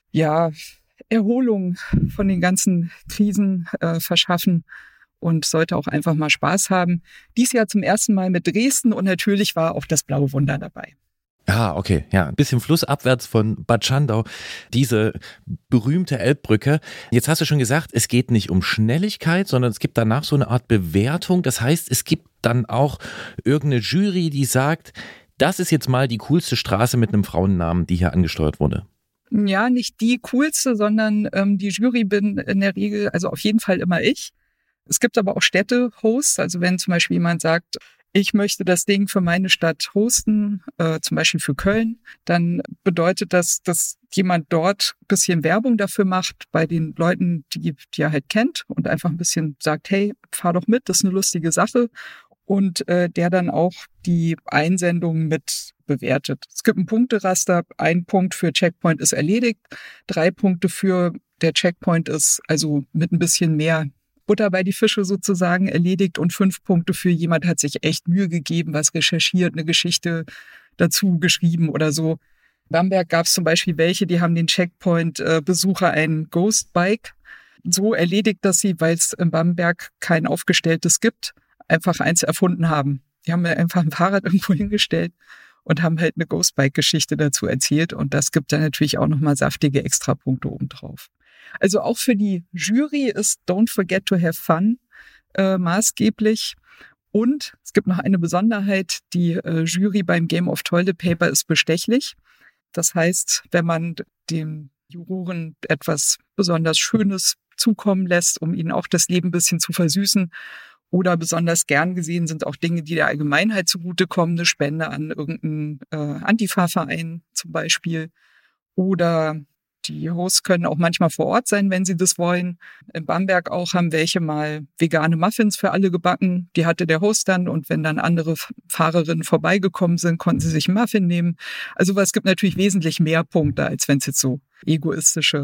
Erholung von den ganzen Krisen verschaffen und sollte auch einfach mal Spaß haben. Dies Jahr zum ersten Mal mit Dresden und natürlich war auch das Blaue Wunder dabei. Ah, okay, ja, ein bisschen flussabwärts von Bad Schandau, diese berühmte Elbbrücke. Jetzt hast du schon gesagt, es geht nicht um Schnelligkeit, sondern es gibt danach so eine Art Bewertung. Das heißt, es gibt dann auch irgendeine Jury, die sagt, das ist jetzt mal die coolste Straße mit einem Frauennamen, die hier angesteuert wurde. Ja, nicht die coolste, sondern die Jury bin in der Regel, also auf jeden Fall immer ich. Es gibt aber auch Städte-Hosts, also wenn zum Beispiel jemand sagt, ich möchte das Ding für meine Stadt hosten, zum Beispiel für Köln, dann bedeutet das, dass jemand dort ein bisschen Werbung dafür macht bei den Leuten, die er halt kennt und einfach ein bisschen sagt, hey, fahr doch mit, das ist eine lustige Sache. Und der dann auch die Einsendung mit bewertet. Es gibt ein Punkteraster, 1 Punkt für Checkpoint ist erledigt, 3 Punkte für der Checkpoint ist also mit ein bisschen mehr Butter bei die Fische sozusagen erledigt und 5 Punkte für jemand hat sich echt Mühe gegeben, was recherchiert, eine Geschichte dazu geschrieben oder so. In Bamberg gab es zum Beispiel welche, die haben den Checkpoint-Besucher ein Ghost-Bike so erledigt, dass sie, weil es in Bamberg kein aufgestelltes gibt, einfach eins erfunden haben. Die haben einfach ein Fahrrad irgendwo hingestellt und haben halt eine Ghostbike-Geschichte dazu erzählt und das gibt dann natürlich auch nochmal saftige Extrapunkte obendrauf. Also auch für die Jury ist Don't Forget to Have Fun maßgeblich. Und es gibt noch eine Besonderheit, die Jury beim Game of Toilet Paper ist bestechlich. Das heißt, wenn man den Juroren etwas besonders Schönes zukommen lässt, um ihnen auch das Leben ein bisschen zu versüßen, oder besonders gern gesehen sind auch Dinge, die der Allgemeinheit zugutekommen, eine Spende an irgendeinen Antifa-Verein zum Beispiel. Oder die Hosts können auch manchmal vor Ort sein, wenn sie das wollen. In Bamberg auch haben welche mal vegane Muffins für alle gebacken. Die hatte der Host dann und wenn dann andere Fahrerinnen vorbeigekommen sind, konnten sie sich einen Muffin nehmen. Also es gibt natürlich wesentlich mehr Punkte, als wenn es jetzt so egoistische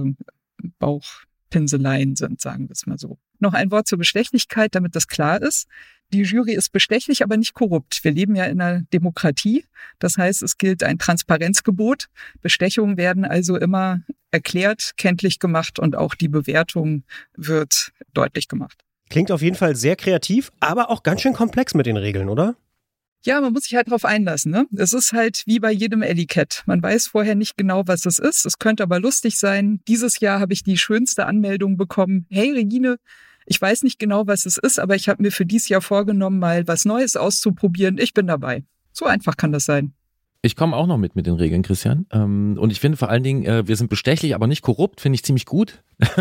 Bauchpinseleien sind, sagen wir es mal so. Noch ein Wort zur Bestechlichkeit, damit das klar ist. Die Jury ist bestechlich, aber nicht korrupt. Wir leben ja in einer Demokratie. Das heißt, es gilt ein Transparenzgebot. Bestechungen werden also immer erklärt, kenntlich gemacht und auch die Bewertung wird deutlich gemacht. Klingt auf jeden Fall sehr kreativ, aber auch ganz schön komplex mit den Regeln, oder? Ja, man muss sich halt drauf einlassen, ne? Es ist halt wie bei jedem Alley-Cat. Man weiß vorher nicht genau, was es ist. Es könnte aber lustig sein. Dieses Jahr habe ich die schönste Anmeldung bekommen. Hey Regine, ich weiß nicht genau, was es ist, aber ich habe mir für dieses Jahr vorgenommen, mal was Neues auszuprobieren. Ich bin dabei. So einfach kann das sein. Ich komme auch noch mit den Regeln, Christian. Und ich finde vor allen Dingen, wir sind bestechlich, aber nicht korrupt, finde ich ziemlich gut.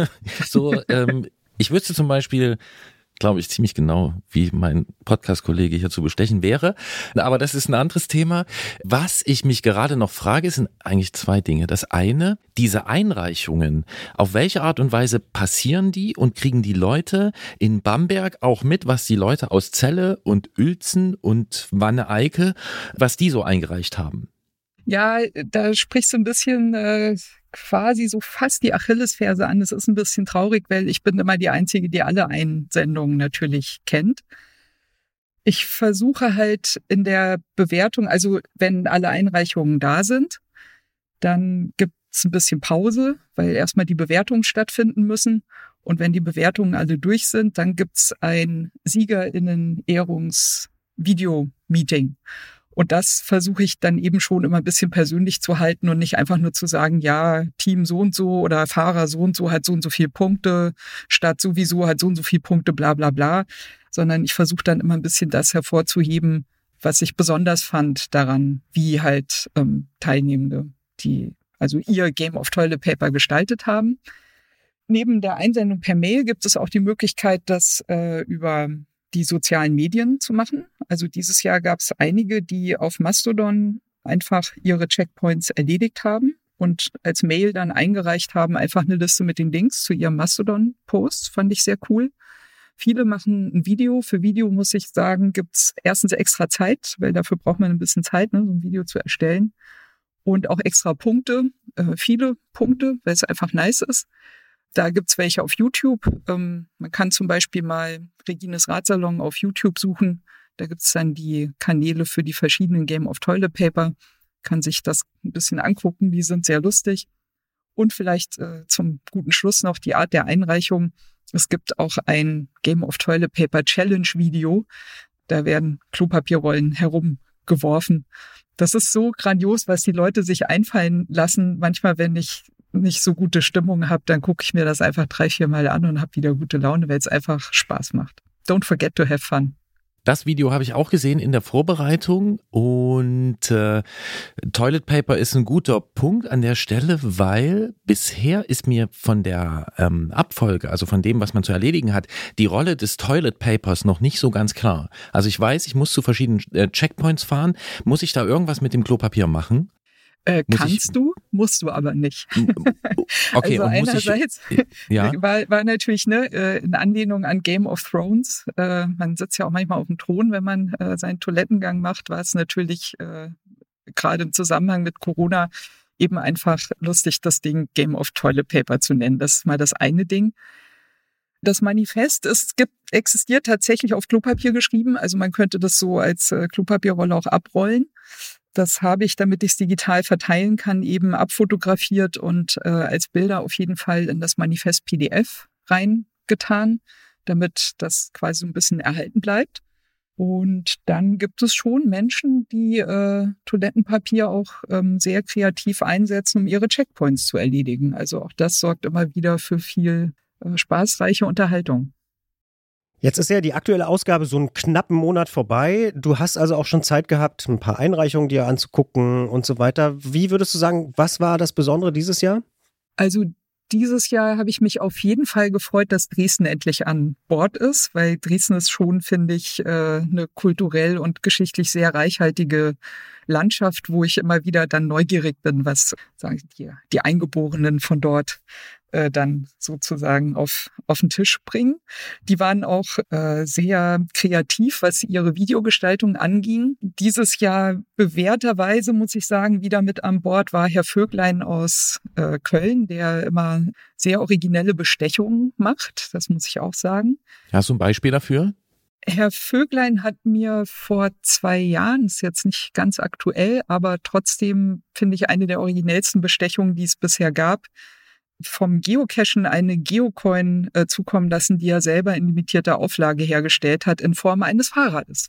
Ich wüsste zum Beispiel, glaube ich, ziemlich genau, wie mein Podcast-Kollege hier zu bestechen wäre. Aber das ist ein anderes Thema. Was ich mich gerade noch frage, sind eigentlich 2 Dinge. Das eine, diese Einreichungen, auf welche Art und Weise passieren die und kriegen die Leute in Bamberg auch mit, was die Leute aus Celle und Uelzen und Wanne-Eickel, was die so eingereicht haben? Ja, da sprichst du ein bisschen quasi so fast die Achillesferse an. Das ist ein bisschen traurig, weil ich bin immer die Einzige, die alle Einsendungen natürlich kennt. Ich versuche halt in der Bewertung, also wenn alle Einreichungen da sind, dann gibt's ein bisschen Pause, weil erstmal die Bewertungen stattfinden müssen. Und wenn die Bewertungen alle durch sind, dann gibt's ein SiegerInnen-Ehrungs-Video-Meeting. Und das versuche ich dann eben schon immer ein bisschen persönlich zu halten und nicht einfach nur zu sagen, ja, Team so und so oder Fahrer so und so viele Punkte, Stadt sowieso hat so und so viele Punkte, bla bla bla, sondern ich versuche dann immer ein bisschen das hervorzuheben, was ich besonders fand daran, wie halt Teilnehmende, die also ihr Game of Toilet Paper gestaltet haben. Neben der Einsendung per Mail gibt es auch die Möglichkeit, das über die sozialen Medien zu machen. Also dieses Jahr gab es einige, die auf Mastodon einfach ihre Checkpoints erledigt haben und als Mail dann eingereicht haben, einfach eine Liste mit den Links zu ihrem Mastodon-Post. Fand ich sehr cool. Viele machen ein Video. Für Video, muss ich sagen, gibt's erstens extra Zeit, weil dafür braucht man ein bisschen Zeit, ne, so ein Video zu erstellen. Und auch extra Punkte, viele Punkte, weil es einfach nice ist. Da gibt's welche auf YouTube. Man kann zum Beispiel mal Regines Ratsalon auf YouTube suchen. Da gibt's dann die Kanäle für die verschiedenen Game of Toilet Paper. Kann sich das ein bisschen angucken. Die sind sehr lustig. Und vielleicht zum guten Schluss noch die Art der Einreichung. Es gibt auch ein Game of Toilet Paper Challenge Video. Da werden Klopapierrollen herumgeworfen. Das ist so grandios, was die Leute sich einfallen lassen. Manchmal, wenn ich nicht so gute Stimmung habe, dann gucke ich mir das einfach 3-4 Mal an und habe wieder gute Laune, weil es einfach Spaß macht. Don't forget to have fun. Das Video habe ich auch gesehen in der Vorbereitung und Toilet Paper ist ein guter Punkt an der Stelle, weil bisher ist mir von der Abfolge, also von dem, was man zu erledigen hat, die Rolle des Toilet Papers noch nicht so ganz klar. Also ich weiß, ich muss zu verschiedenen Checkpoints fahren. Muss ich da irgendwas mit dem Klopapier machen? Musst du aber nicht. Okay, also einerseits ja? war natürlich in Anlehnung an Game of Thrones. Man sitzt ja auch manchmal auf dem Thron, wenn man seinen Toilettengang macht, war es natürlich gerade im Zusammenhang mit Corona eben einfach lustig, das Ding Game of Toilet Paper zu nennen. Das ist mal das eine Ding. Das Manifest existiert tatsächlich auf Klopapier geschrieben. Also man könnte das so als Klopapierrolle auch abrollen. Das habe ich, damit ich es digital verteilen kann, eben abfotografiert und als Bilder auf jeden Fall in das Manifest PDF reingetan, damit das quasi so ein bisschen erhalten bleibt. Und dann gibt es schon Menschen, die Toilettenpapier auch sehr kreativ einsetzen, um ihre Checkpoints zu erledigen. Also auch das sorgt immer wieder für viel spaßreiche Unterhaltung. Jetzt ist ja die aktuelle Ausgabe so einen knappen Monat vorbei. Du hast also auch schon Zeit gehabt, ein paar Einreichungen dir anzugucken und so weiter. Wie würdest du sagen, was war das Besondere dieses Jahr? Also dieses Jahr habe ich mich auf jeden Fall gefreut, dass Dresden endlich an Bord ist, weil Dresden ist schon, finde ich, eine kulturell und geschichtlich sehr reichhaltige Landschaft, wo ich immer wieder dann neugierig bin, was sagen die Eingeborenen von dort dann sozusagen auf den Tisch bringen. Die waren auch sehr kreativ, was ihre Videogestaltung anging. Dieses Jahr bewährterweise, muss ich sagen, wieder mit an Bord war Herr Vöglein aus Köln, der immer sehr originelle Bestechungen macht. Das muss ich auch sagen. Hast du ein Beispiel dafür? Herr Vöglein hat mir vor 2 Jahren, ist jetzt nicht ganz aktuell, aber trotzdem finde ich eine der originellsten Bestechungen, die es bisher gab, vom Geocachen eine Geocoin zukommen lassen, die er selber in limitierter Auflage hergestellt hat, in Form eines Fahrrades.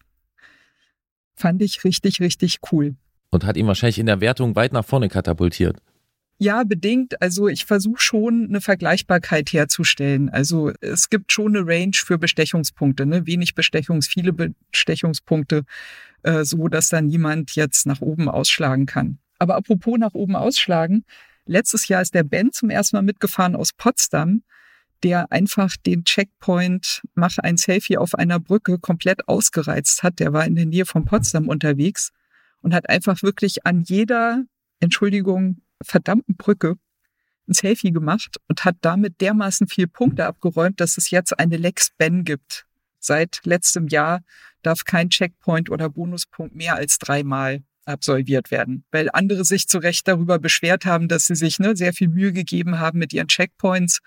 Fand ich richtig, richtig cool. Und hat ihn wahrscheinlich in der Wertung weit nach vorne katapultiert. Ja, bedingt. Also ich versuche schon, eine Vergleichbarkeit herzustellen. Also es gibt schon eine Range für Bestechungspunkte, ne? Viele Bestechungspunkte, so dass dann niemand jetzt nach oben ausschlagen kann. Aber apropos nach oben ausschlagen, letztes Jahr ist der Ben zum ersten Mal mitgefahren aus Potsdam, der einfach den Checkpoint Mach ein Selfie auf einer Brücke komplett ausgereizt hat. Der war in der Nähe von Potsdam unterwegs und hat einfach wirklich an jeder, verdammten Brücke ein Selfie gemacht und hat damit dermaßen viele Punkte abgeräumt, dass es jetzt eine Lex Ben gibt. Seit letztem Jahr darf kein Checkpoint oder Bonuspunkt mehr als 3-mal absolviert werden, weil andere sich zu Recht darüber beschwert haben, dass sie sich sehr viel Mühe gegeben haben mit ihren Checkpoints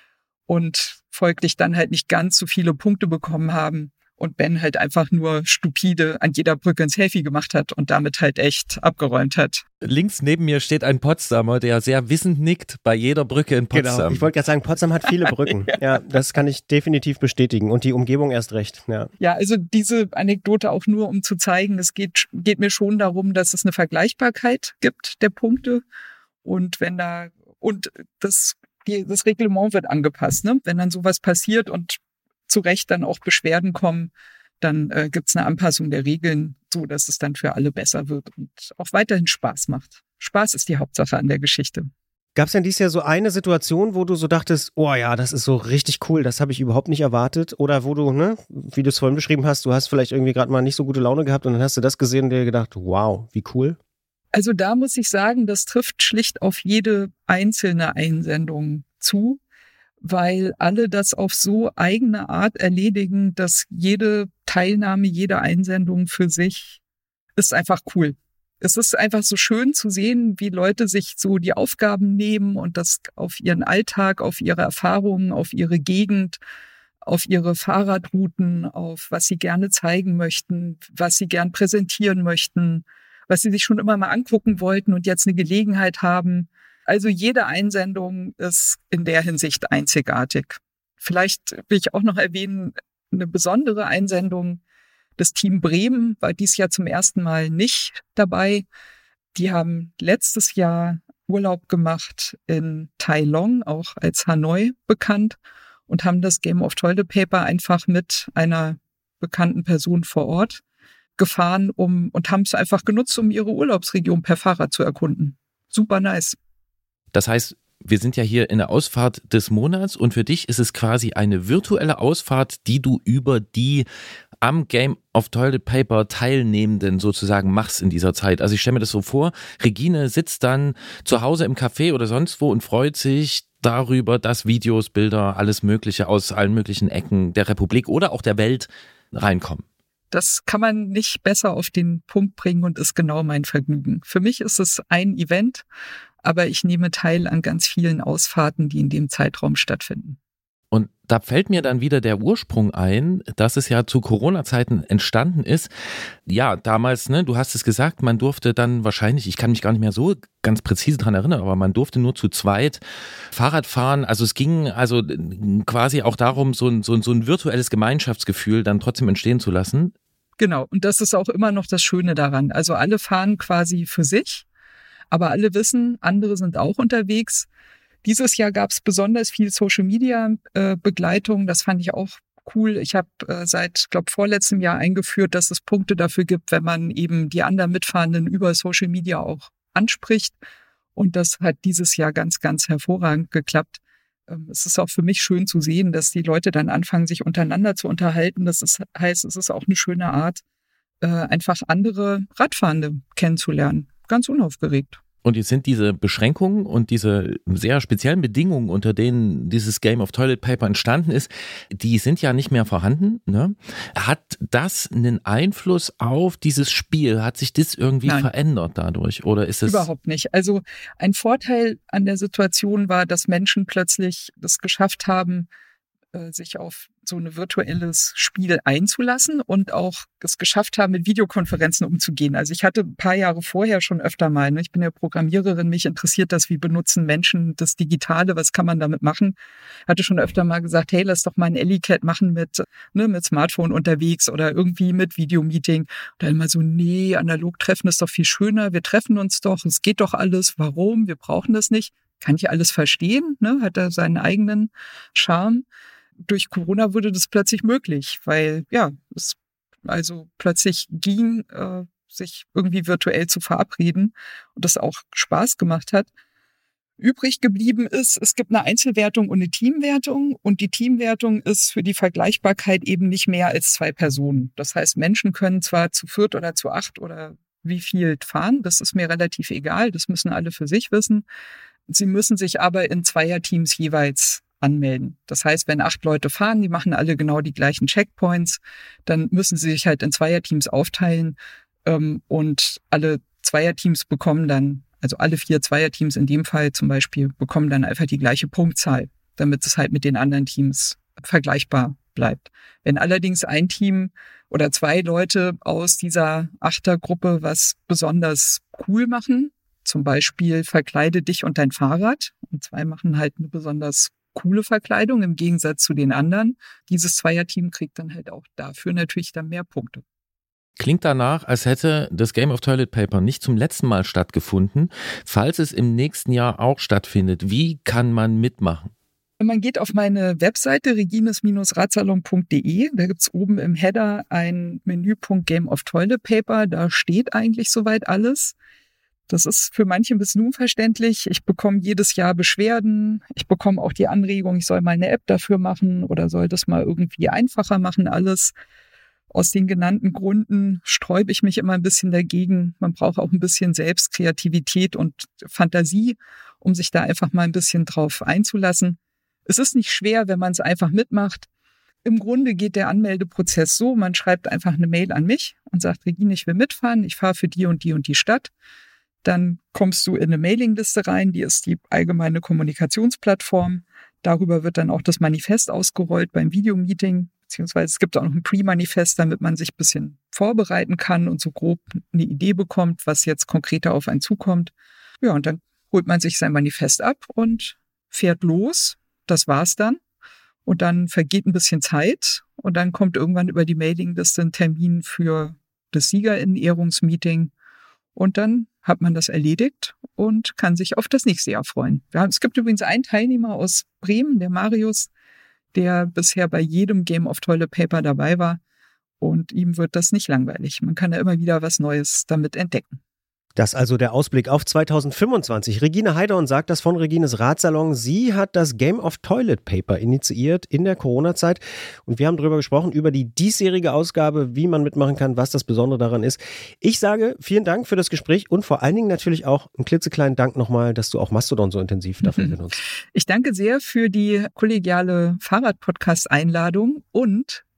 und folglich dann halt nicht ganz so viele Punkte bekommen haben und Ben halt einfach nur stupide an jeder Brücke ein Selfie gemacht hat und damit halt echt abgeräumt hat. Links neben mir steht ein Potsdamer, der sehr wissend nickt bei jeder Brücke in Potsdam. Genau, ich wollte gerade sagen, Potsdam hat viele Brücken. Ja, das kann ich definitiv bestätigen und die Umgebung erst recht. Ja, also diese Anekdote auch nur, um zu zeigen, es geht mir schon darum, dass es eine Vergleichbarkeit gibt der Punkte und das Reglement wird angepasst, ne? Wenn dann sowas passiert und zu Recht dann auch Beschwerden kommen, dann gibt es eine Anpassung der Regeln, so dass es dann für alle besser wird und auch weiterhin Spaß macht. Spaß ist die Hauptsache an der Geschichte. Gab es denn dieses Jahr so eine Situation, wo du so dachtest, oh ja, das ist so richtig cool, das habe ich überhaupt nicht erwartet? Oder wo du, wie du es vorhin beschrieben hast, du hast vielleicht irgendwie gerade mal nicht so gute Laune gehabt und dann hast du das gesehen und dir gedacht, wow, wie cool? Also da muss ich sagen, das trifft schlicht auf jede einzelne Einsendung zu, weil alle das auf so eigene Art erledigen, dass jede Teilnahme, jede Einsendung für sich ist einfach cool. Es ist einfach so schön zu sehen, wie Leute sich so die Aufgaben nehmen und das auf ihren Alltag, auf ihre Erfahrungen, auf ihre Gegend, auf ihre Fahrradrouten, auf was sie gerne zeigen möchten, was sie gern präsentieren möchten, was sie sich schon immer mal angucken wollten und jetzt eine Gelegenheit haben. Also jede Einsendung ist in der Hinsicht einzigartig. Vielleicht will ich auch noch erwähnen, eine besondere Einsendung. Das Team Bremen war dieses Jahr zum ersten Mal nicht dabei. Die haben letztes Jahr Urlaub gemacht in Tai Long, auch als Hanoi bekannt, und haben das Game of Toilet Paper einfach mit einer bekannten Person vor Ort gefahren und haben es einfach genutzt, um ihre Urlaubsregion per Fahrrad zu erkunden. Super nice. Das heißt, wir sind ja hier in der Ausfahrt des Monats und für dich ist es quasi eine virtuelle Ausfahrt, die du über die am Game of Toilet Paper Teilnehmenden sozusagen machst in dieser Zeit. Also ich stelle mir das so vor, Regine sitzt dann zu Hause im Café oder sonst wo und freut sich darüber, dass Videos, Bilder, alles Mögliche aus allen möglichen Ecken der Republik oder auch der Welt reinkommen. Das kann man nicht besser auf den Punkt bringen und ist genau mein Vergnügen. Für mich ist es ein Event, aber ich nehme teil an ganz vielen Ausfahrten, die in dem Zeitraum stattfinden. Und da fällt mir dann wieder der Ursprung ein, dass es ja zu Corona-Zeiten entstanden ist. Ja, damals, ne, du hast es gesagt, man durfte dann wahrscheinlich, ich kann mich gar nicht mehr so ganz präzise dran erinnern, aber man durfte nur zu zweit Fahrrad fahren. Also es ging also quasi auch darum, so ein virtuelles Gemeinschaftsgefühl dann trotzdem entstehen zu lassen. Genau, und das ist auch immer noch das Schöne daran. Also alle fahren quasi für sich, aber alle wissen, andere sind auch unterwegs. Dieses Jahr gab es besonders viel Social-Media-Begleitung. Das fand ich auch cool. Ich habe seit, vorletztem Jahr eingeführt, dass es Punkte dafür gibt, wenn man eben die anderen Mitfahrenden über Social Media auch anspricht. Und das hat dieses Jahr ganz, ganz hervorragend geklappt. Es ist auch für mich schön zu sehen, dass die Leute dann anfangen, sich untereinander zu unterhalten. Heißt, es ist auch eine schöne Art, einfach andere Radfahrende kennenzulernen. Ganz unaufgeregt. Und jetzt sind diese Beschränkungen und diese sehr speziellen Bedingungen, unter denen dieses Game of Toilet Paper entstanden ist, die sind ja nicht mehr vorhanden. Ne? Hat das einen Einfluss auf dieses Spiel? Hat sich das irgendwie verändert dadurch? Oder ist es überhaupt nicht? Also ein Vorteil an der Situation war, dass Menschen plötzlich das geschafft haben, sich auf so ein virtuelles Spiel einzulassen und auch es geschafft haben, mit Videokonferenzen umzugehen. Also ich hatte ein paar Jahre vorher schon öfter mal, ich bin ja Programmiererin, mich interessiert das, wie benutzen Menschen das Digitale, was kann man damit machen? Hatte schon öfter mal gesagt, hey, lass doch mal ein Ellie-Cat machen mit Smartphone unterwegs oder irgendwie mit Videomeeting. Und dann immer so, nee, analog treffen ist doch viel schöner, wir treffen uns doch, es geht doch alles, warum? Wir brauchen das nicht. Kann ich alles verstehen, hat er seinen eigenen Charme. Durch Corona wurde das plötzlich möglich, weil es also plötzlich ging, sich irgendwie virtuell zu verabreden und das auch Spaß gemacht hat. Übrig geblieben ist, es gibt eine Einzelwertung und eine Teamwertung und die Teamwertung ist für die Vergleichbarkeit eben nicht mehr als 2 Personen. Das heißt, Menschen können zwar zu 4 oder zu 8 oder wie viel fahren, das ist mir relativ egal, das müssen alle für sich wissen. Sie müssen sich aber in Zweierteams jeweils anmelden. Das heißt, wenn 8 Leute fahren, die machen alle genau die gleichen Checkpoints, dann müssen sie sich halt in Zweierteams aufteilen und alle Zweierteams bekommen dann, also alle 4 Zweierteams in dem Fall zum Beispiel, bekommen dann einfach die gleiche Punktzahl, damit es halt mit den anderen Teams vergleichbar bleibt. Wenn allerdings ein Team oder 2 Leute aus dieser 8er-Gruppe was besonders cool machen, zum Beispiel verkleide dich und dein Fahrrad, und 2 machen halt eine besonders coole Verkleidung im Gegensatz zu den anderen. Dieses Zweierteam kriegt dann halt auch dafür natürlich dann mehr Punkte. Klingt danach, als hätte das Game of Toilet Paper nicht zum letzten Mal stattgefunden. Falls es im nächsten Jahr auch stattfindet, wie kann man mitmachen? Man geht auf meine Webseite regines-radsalon.de. Da gibt es oben im Header ein Menüpunkt Game of Toilet Paper. Da steht eigentlich soweit alles. Das ist für manche ein bisschen unverständlich. Ich bekomme jedes Jahr Beschwerden. Ich bekomme auch die Anregung, ich soll mal eine App dafür machen oder soll das mal irgendwie einfacher machen alles. Aus den genannten Gründen sträube ich mich immer ein bisschen dagegen. Man braucht auch ein bisschen Selbstkreativität und Fantasie, um sich da einfach mal ein bisschen drauf einzulassen. Es ist nicht schwer, wenn man es einfach mitmacht. Im Grunde geht der Anmeldeprozess so, man schreibt einfach eine Mail an mich und sagt, Regine, ich will mitfahren, ich fahre für die und die und die Stadt. Dann kommst du in eine Mailingliste rein, die ist die allgemeine Kommunikationsplattform. Darüber wird dann auch das Manifest ausgerollt beim Videomeeting, beziehungsweise es gibt auch noch ein Pre-Manifest, damit man sich ein bisschen vorbereiten kann und so grob eine Idee bekommt, was jetzt konkreter auf einen zukommt. Ja, und dann holt man sich sein Manifest ab und fährt los. Das war's dann. Und dann vergeht ein bisschen Zeit und dann kommt irgendwann über die Mailingliste ein Termin für das SiegerInnen-Ehrungsmeeting. Und dann hat man das erledigt und kann sich auf das nächste Jahr freuen. Es gibt übrigens einen Teilnehmer aus Bremen, der Marius, der bisher bei jedem Game of Toilet Paper dabei war. Und ihm wird das nicht langweilig. Man kann da immer wieder was Neues damit entdecken. Das also der Ausblick auf 2025. Regine Heidorn sagt das von Regines Radsalon. Sie hat das Game of Toilet Paper initiiert in der Corona-Zeit. Und wir haben darüber gesprochen, über die diesjährige Ausgabe, wie man mitmachen kann, was das Besondere daran ist. Ich sage vielen Dank für das Gespräch und vor allen Dingen natürlich auch einen klitzekleinen Dank nochmal, dass du auch Mastodon so intensiv dafür benutzt. Ich danke sehr für die kollegiale Fahrrad-Podcast-Einladung und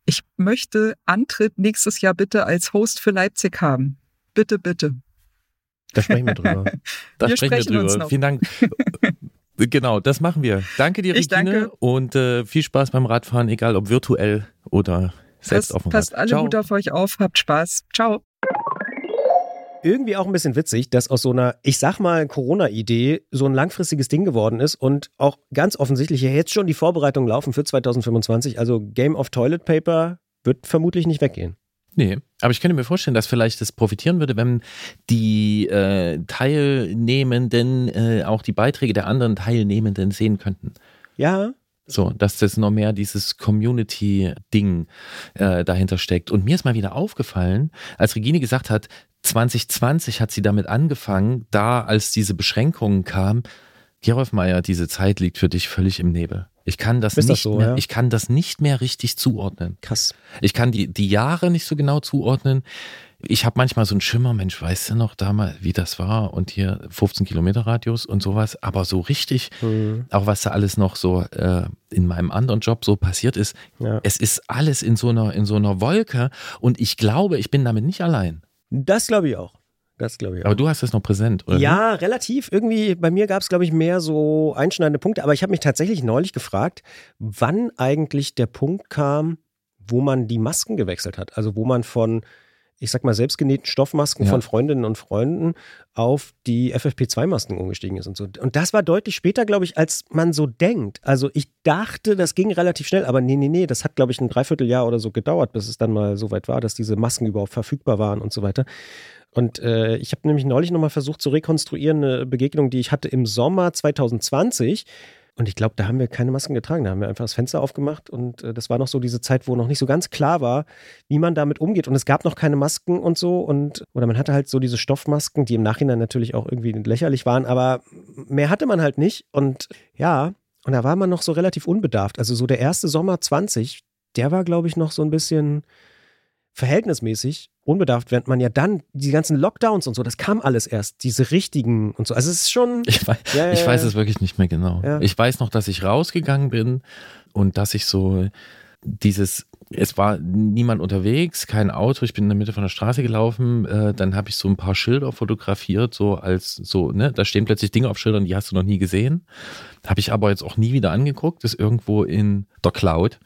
Ich möchte Antritt nächstes Jahr bitte als Host für Leipzig haben. Bitte, bitte. Da sprechen wir drüber. Da sprechen wir drüber. Vielen Dank. Genau, das machen wir. Danke dir, Regine. Und viel Spaß beim Radfahren, egal ob virtuell oder selbst auf dem Rad. Passt alle gut auf euch auf. Habt Spaß. Ciao. Irgendwie auch ein bisschen witzig, dass aus so einer, ich sag mal, Corona-Idee so ein langfristiges Ding geworden ist und auch ganz offensichtlich ja jetzt schon die Vorbereitungen laufen für 2025. Also Game of Toilet Paper wird vermutlich nicht weggehen. Nee, aber ich könnte mir vorstellen, dass vielleicht das profitieren würde, wenn die Teilnehmenden auch die Beiträge der anderen Teilnehmenden sehen könnten. Ja. So, dass das noch mehr dieses Community-Ding dahinter steckt. Und mir ist mal wieder aufgefallen, als Regine gesagt hat, 2020 hat sie damit angefangen, da als diese Beschränkungen kamen, Gerolf Meyer, diese Zeit liegt für dich völlig im Nebel. Ich kann das ich kann das nicht mehr richtig zuordnen. Krass. Ich kann die Jahre nicht so genau zuordnen. Ich habe manchmal so einen Schimmer, Mensch, weißt du noch damals, wie das war und hier 15 Kilometer Radius und sowas, aber so richtig, auch was da alles noch so in meinem anderen Job so passiert ist, es ist alles in so einer Wolke und ich glaube, ich bin damit nicht allein. Das glaube ich auch. Aber du hast das noch präsent, oder? Ja, relativ. Irgendwie, bei mir gab es, glaube ich, mehr so einschneidende Punkte. Aber ich habe mich tatsächlich neulich gefragt, wann eigentlich der Punkt kam, wo man die Masken gewechselt hat. Also wo man von, ich sag mal, selbstgenähten Stoffmasken von Freundinnen und Freunden auf die FFP2-Masken umgestiegen ist und so. Und das war deutlich später, glaube ich, als man so denkt. Also ich dachte, das ging relativ schnell, aber nee, das hat, glaube ich, ein Dreivierteljahr oder so gedauert, bis es dann mal so weit war, dass diese Masken überhaupt verfügbar waren und so weiter. Und ich habe nämlich neulich nochmal versucht zu rekonstruieren, eine Begegnung, die ich hatte im Sommer 2020. Und ich glaube, da haben wir keine Masken getragen. Da haben wir einfach das Fenster aufgemacht. Und das war noch so diese Zeit, wo noch nicht so ganz klar war, wie man damit umgeht. Und es gab noch keine Masken und so. Oder man hatte halt so diese Stoffmasken, die im Nachhinein natürlich auch irgendwie lächerlich waren. Aber mehr hatte man halt nicht. Und ja, und da war man noch so relativ unbedarft. Also so der erste Sommer 20, der war, glaube ich, noch so ein bisschen verhältnismäßig unbedarft, während man ja dann die ganzen Lockdowns und so, das kam alles erst, diese richtigen und so. Also es ist schon... Ich weiß es wirklich nicht mehr genau. Ja. Ich weiß noch, dass ich rausgegangen bin und dass ich so es war niemand unterwegs, kein Auto, ich bin in der Mitte von der Straße gelaufen, dann habe ich so ein paar Schilder fotografiert, da stehen plötzlich Dinge auf Schildern, die hast du noch nie gesehen. Habe ich aber jetzt auch nie wieder angeguckt, ist irgendwo in der Cloud.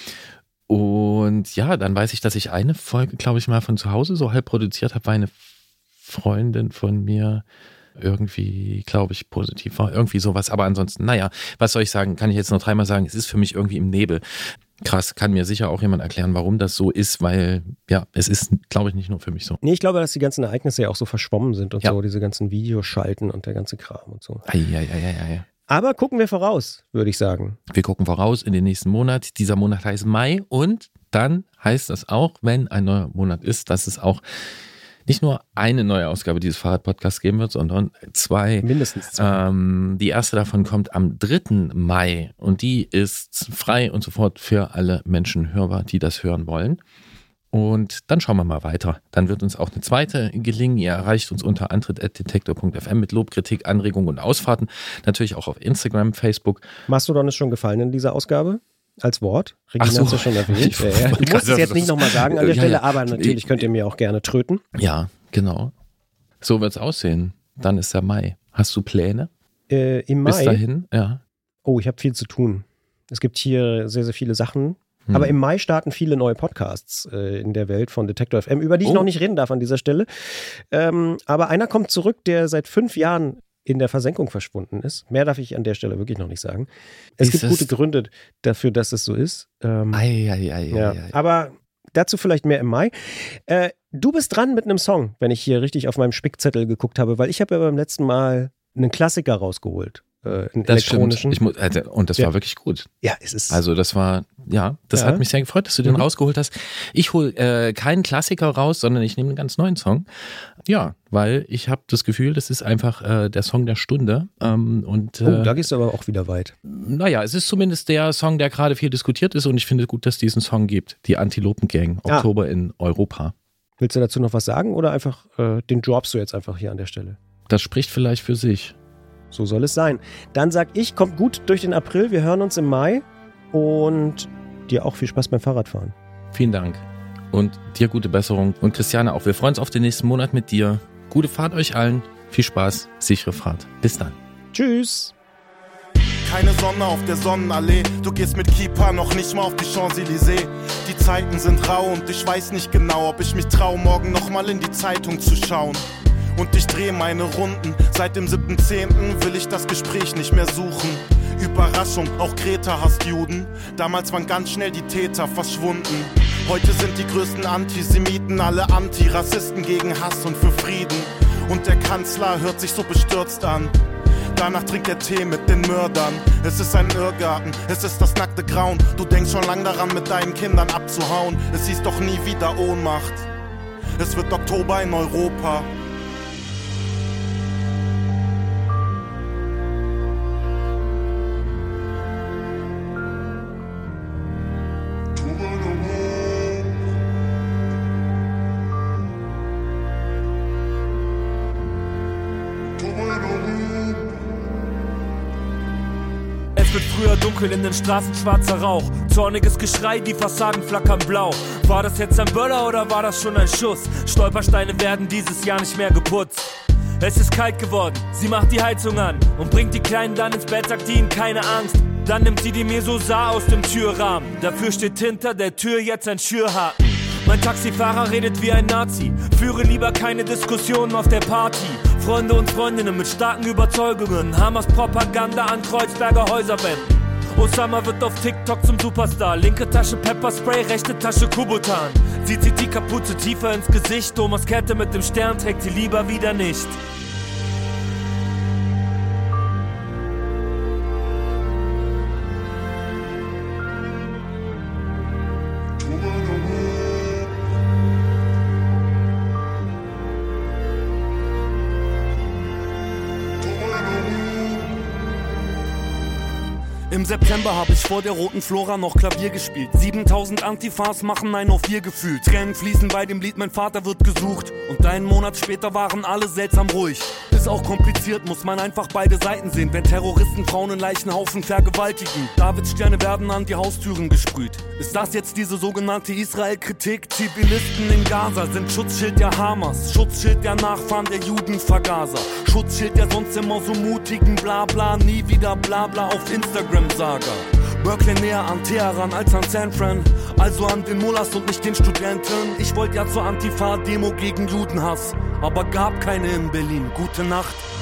Und ja, dann weiß ich, dass ich eine Folge, glaube ich, mal von zu Hause so halb produziert habe, weil eine Freundin von mir irgendwie, glaube ich, positiv war. Irgendwie sowas. Aber ansonsten, naja, was soll ich sagen? Kann ich jetzt noch dreimal sagen, es ist für mich irgendwie im Nebel. Krass, kann mir sicher auch jemand erklären, warum das so ist, weil ja, es ist, glaube ich, nicht nur für mich so. Nee, ich glaube, dass die ganzen Ereignisse ja auch so verschwommen sind und so, diese ganzen Videoschalten und der ganze Kram und so. Ei. Aber gucken wir voraus, würde ich sagen. Wir gucken voraus in den nächsten Monat. Dieser Monat heißt Mai und dann heißt das auch, wenn ein neuer Monat ist, dass es auch nicht nur eine neue Ausgabe dieses Fahrrad-Podcasts geben wird, sondern zwei. Mindestens zwei. Die erste davon kommt am 3. Mai und die ist frei und sofort für alle Menschen hörbar, die das hören wollen. Und dann schauen wir mal weiter. Dann wird uns auch eine zweite gelingen. Ihr erreicht uns unter antritt@detektor.fm mit Lob, Kritik, Anregungen und Ausfahrten. Natürlich auch auf Instagram, Facebook. Mastodon ist schon gefallen in dieser Ausgabe? Als Wort? Regina hat es ja schon erwähnt. Du musst es jetzt nicht nochmal sagen an der Stelle, aber natürlich könnt ihr mir auch gerne tröten. Ja, genau. So wird es aussehen. Dann ist der Mai. Hast du Pläne? Im Mai? Bis dahin, ja. Oh, ich habe viel zu tun. Es gibt hier sehr, sehr viele Sachen. Aber im Mai starten viele neue Podcasts in der Welt von Detektor FM, über die ich noch nicht reden darf an dieser Stelle. Aber einer kommt zurück, der seit 5 Jahren in der Versenkung verschwunden ist. Mehr darf ich an der Stelle wirklich noch nicht sagen. Es gibt gute Gründe dafür, dass es so ist. Aber dazu vielleicht mehr im Mai. Du bist dran mit einem Song, wenn ich hier richtig auf meinem Spickzettel geguckt habe, weil ich habe ja beim letzten Mal einen Klassiker rausgeholt. Das elektronischen. Stimmt. Und das war wirklich gut. Ja, es ist. Also das war, das hat mich sehr gefreut, dass du den rausgeholt hast. Ich hole keinen Klassiker raus, sondern ich nehme einen ganz neuen Song. Ja, weil ich habe das Gefühl, das ist einfach der Song der Stunde. Da gehst du aber auch wieder weit. Naja, es ist zumindest der Song, der gerade viel diskutiert ist und ich finde gut, dass es diesen Song gibt. Die Antilopen-Gang, Oktober in Europa. Willst du dazu noch was sagen oder einfach den droppst du jetzt einfach hier an der Stelle? Das spricht vielleicht für sich. So soll es sein. Dann sag ich, kommt gut durch den April, wir hören uns im Mai und dir auch viel Spaß beim Fahrradfahren. Vielen Dank. Und dir gute Besserung. Und Christiane auch. Wir freuen uns auf den nächsten Monat mit dir. Gute Fahrt euch allen. Viel Spaß, sichere Fahrt. Bis dann. Tschüss. Keine Sonne auf der Sonnenallee. Du gehst mit Kippa noch nicht mal auf die Champs-Élysées. Die Zeiten sind rau und ich weiß nicht genau, ob ich mich trau, morgen nochmal in die Zeitung zu schauen. Und ich drehe meine Runden. Seit dem 7.10. will ich das Gespräch nicht mehr suchen. Überraschung, auch Greta hasst Juden. Damals waren ganz schnell die Täter verschwunden. Heute sind die größten Antisemiten alle Antirassisten gegen Hass und für Frieden. Und der Kanzler hört sich so bestürzt an. Danach trinkt er Tee mit den Mördern. Es ist ein Irrgarten, es ist das nackte Grauen. Du denkst schon lang daran, mit deinen Kindern abzuhauen. Es hieß doch nie wieder Ohnmacht. Es wird Oktober in Europa. Es wird früher dunkel, in den Straßen schwarzer Rauch. Zorniges Geschrei, die Fassaden flackern blau. War das jetzt ein Böller oder war das schon ein Schuss? Stolpersteine werden dieses Jahr nicht mehr geputzt. Es ist kalt geworden, sie macht die Heizung an und bringt die Kleinen dann ins Bett, sagt ihnen keine Angst. Dann nimmt sie die Mesosa aus dem Türrahmen. Dafür steht hinter der Tür jetzt ein Schürhaken. Mein Taxifahrer redet wie ein Nazi. Führe lieber keine Diskussionen auf der Party. Freunde und Freundinnen mit starken Überzeugungen. Hamas Propaganda an Kreuzberger Häuserwänden. Osama wird auf TikTok zum Superstar. Linke Tasche Pepperspray, rechte Tasche Kubotan. Sie zieht die Kapuze tiefer ins Gesicht. Thomas Kette mit dem Stern trägt sie lieber wieder nicht. Im September habe ich vor der roten Flora noch Klavier gespielt. 7000 Antifas machen ein auf 4 gefühlt. Tränen fließen bei dem Lied, mein Vater wird gesucht. Und einen Monat später waren alle seltsam ruhig. Ist auch kompliziert, muss man einfach beide Seiten sehen. Wenn Terroristen Frauen in Leichenhaufen vergewaltigen. Davidssterne werden an die Haustüren gesprüht. Ist das jetzt diese sogenannte Israel-Kritik? Zivilisten in Gaza sind Schutzschild der Hamas. Schutzschild der Nachfahren der Judenvergaser. Schutzschild der sonst immer so mutigen Blabla. Nie wieder Blabla auf Instagram-Saga. Berkeley näher an Teheran als an San Fran. Also an den Mullahs und nicht den Studenten. Ich wollte ja zur Antifa-Demo gegen Judenhass, aber gab keine in Berlin. Gute Nacht.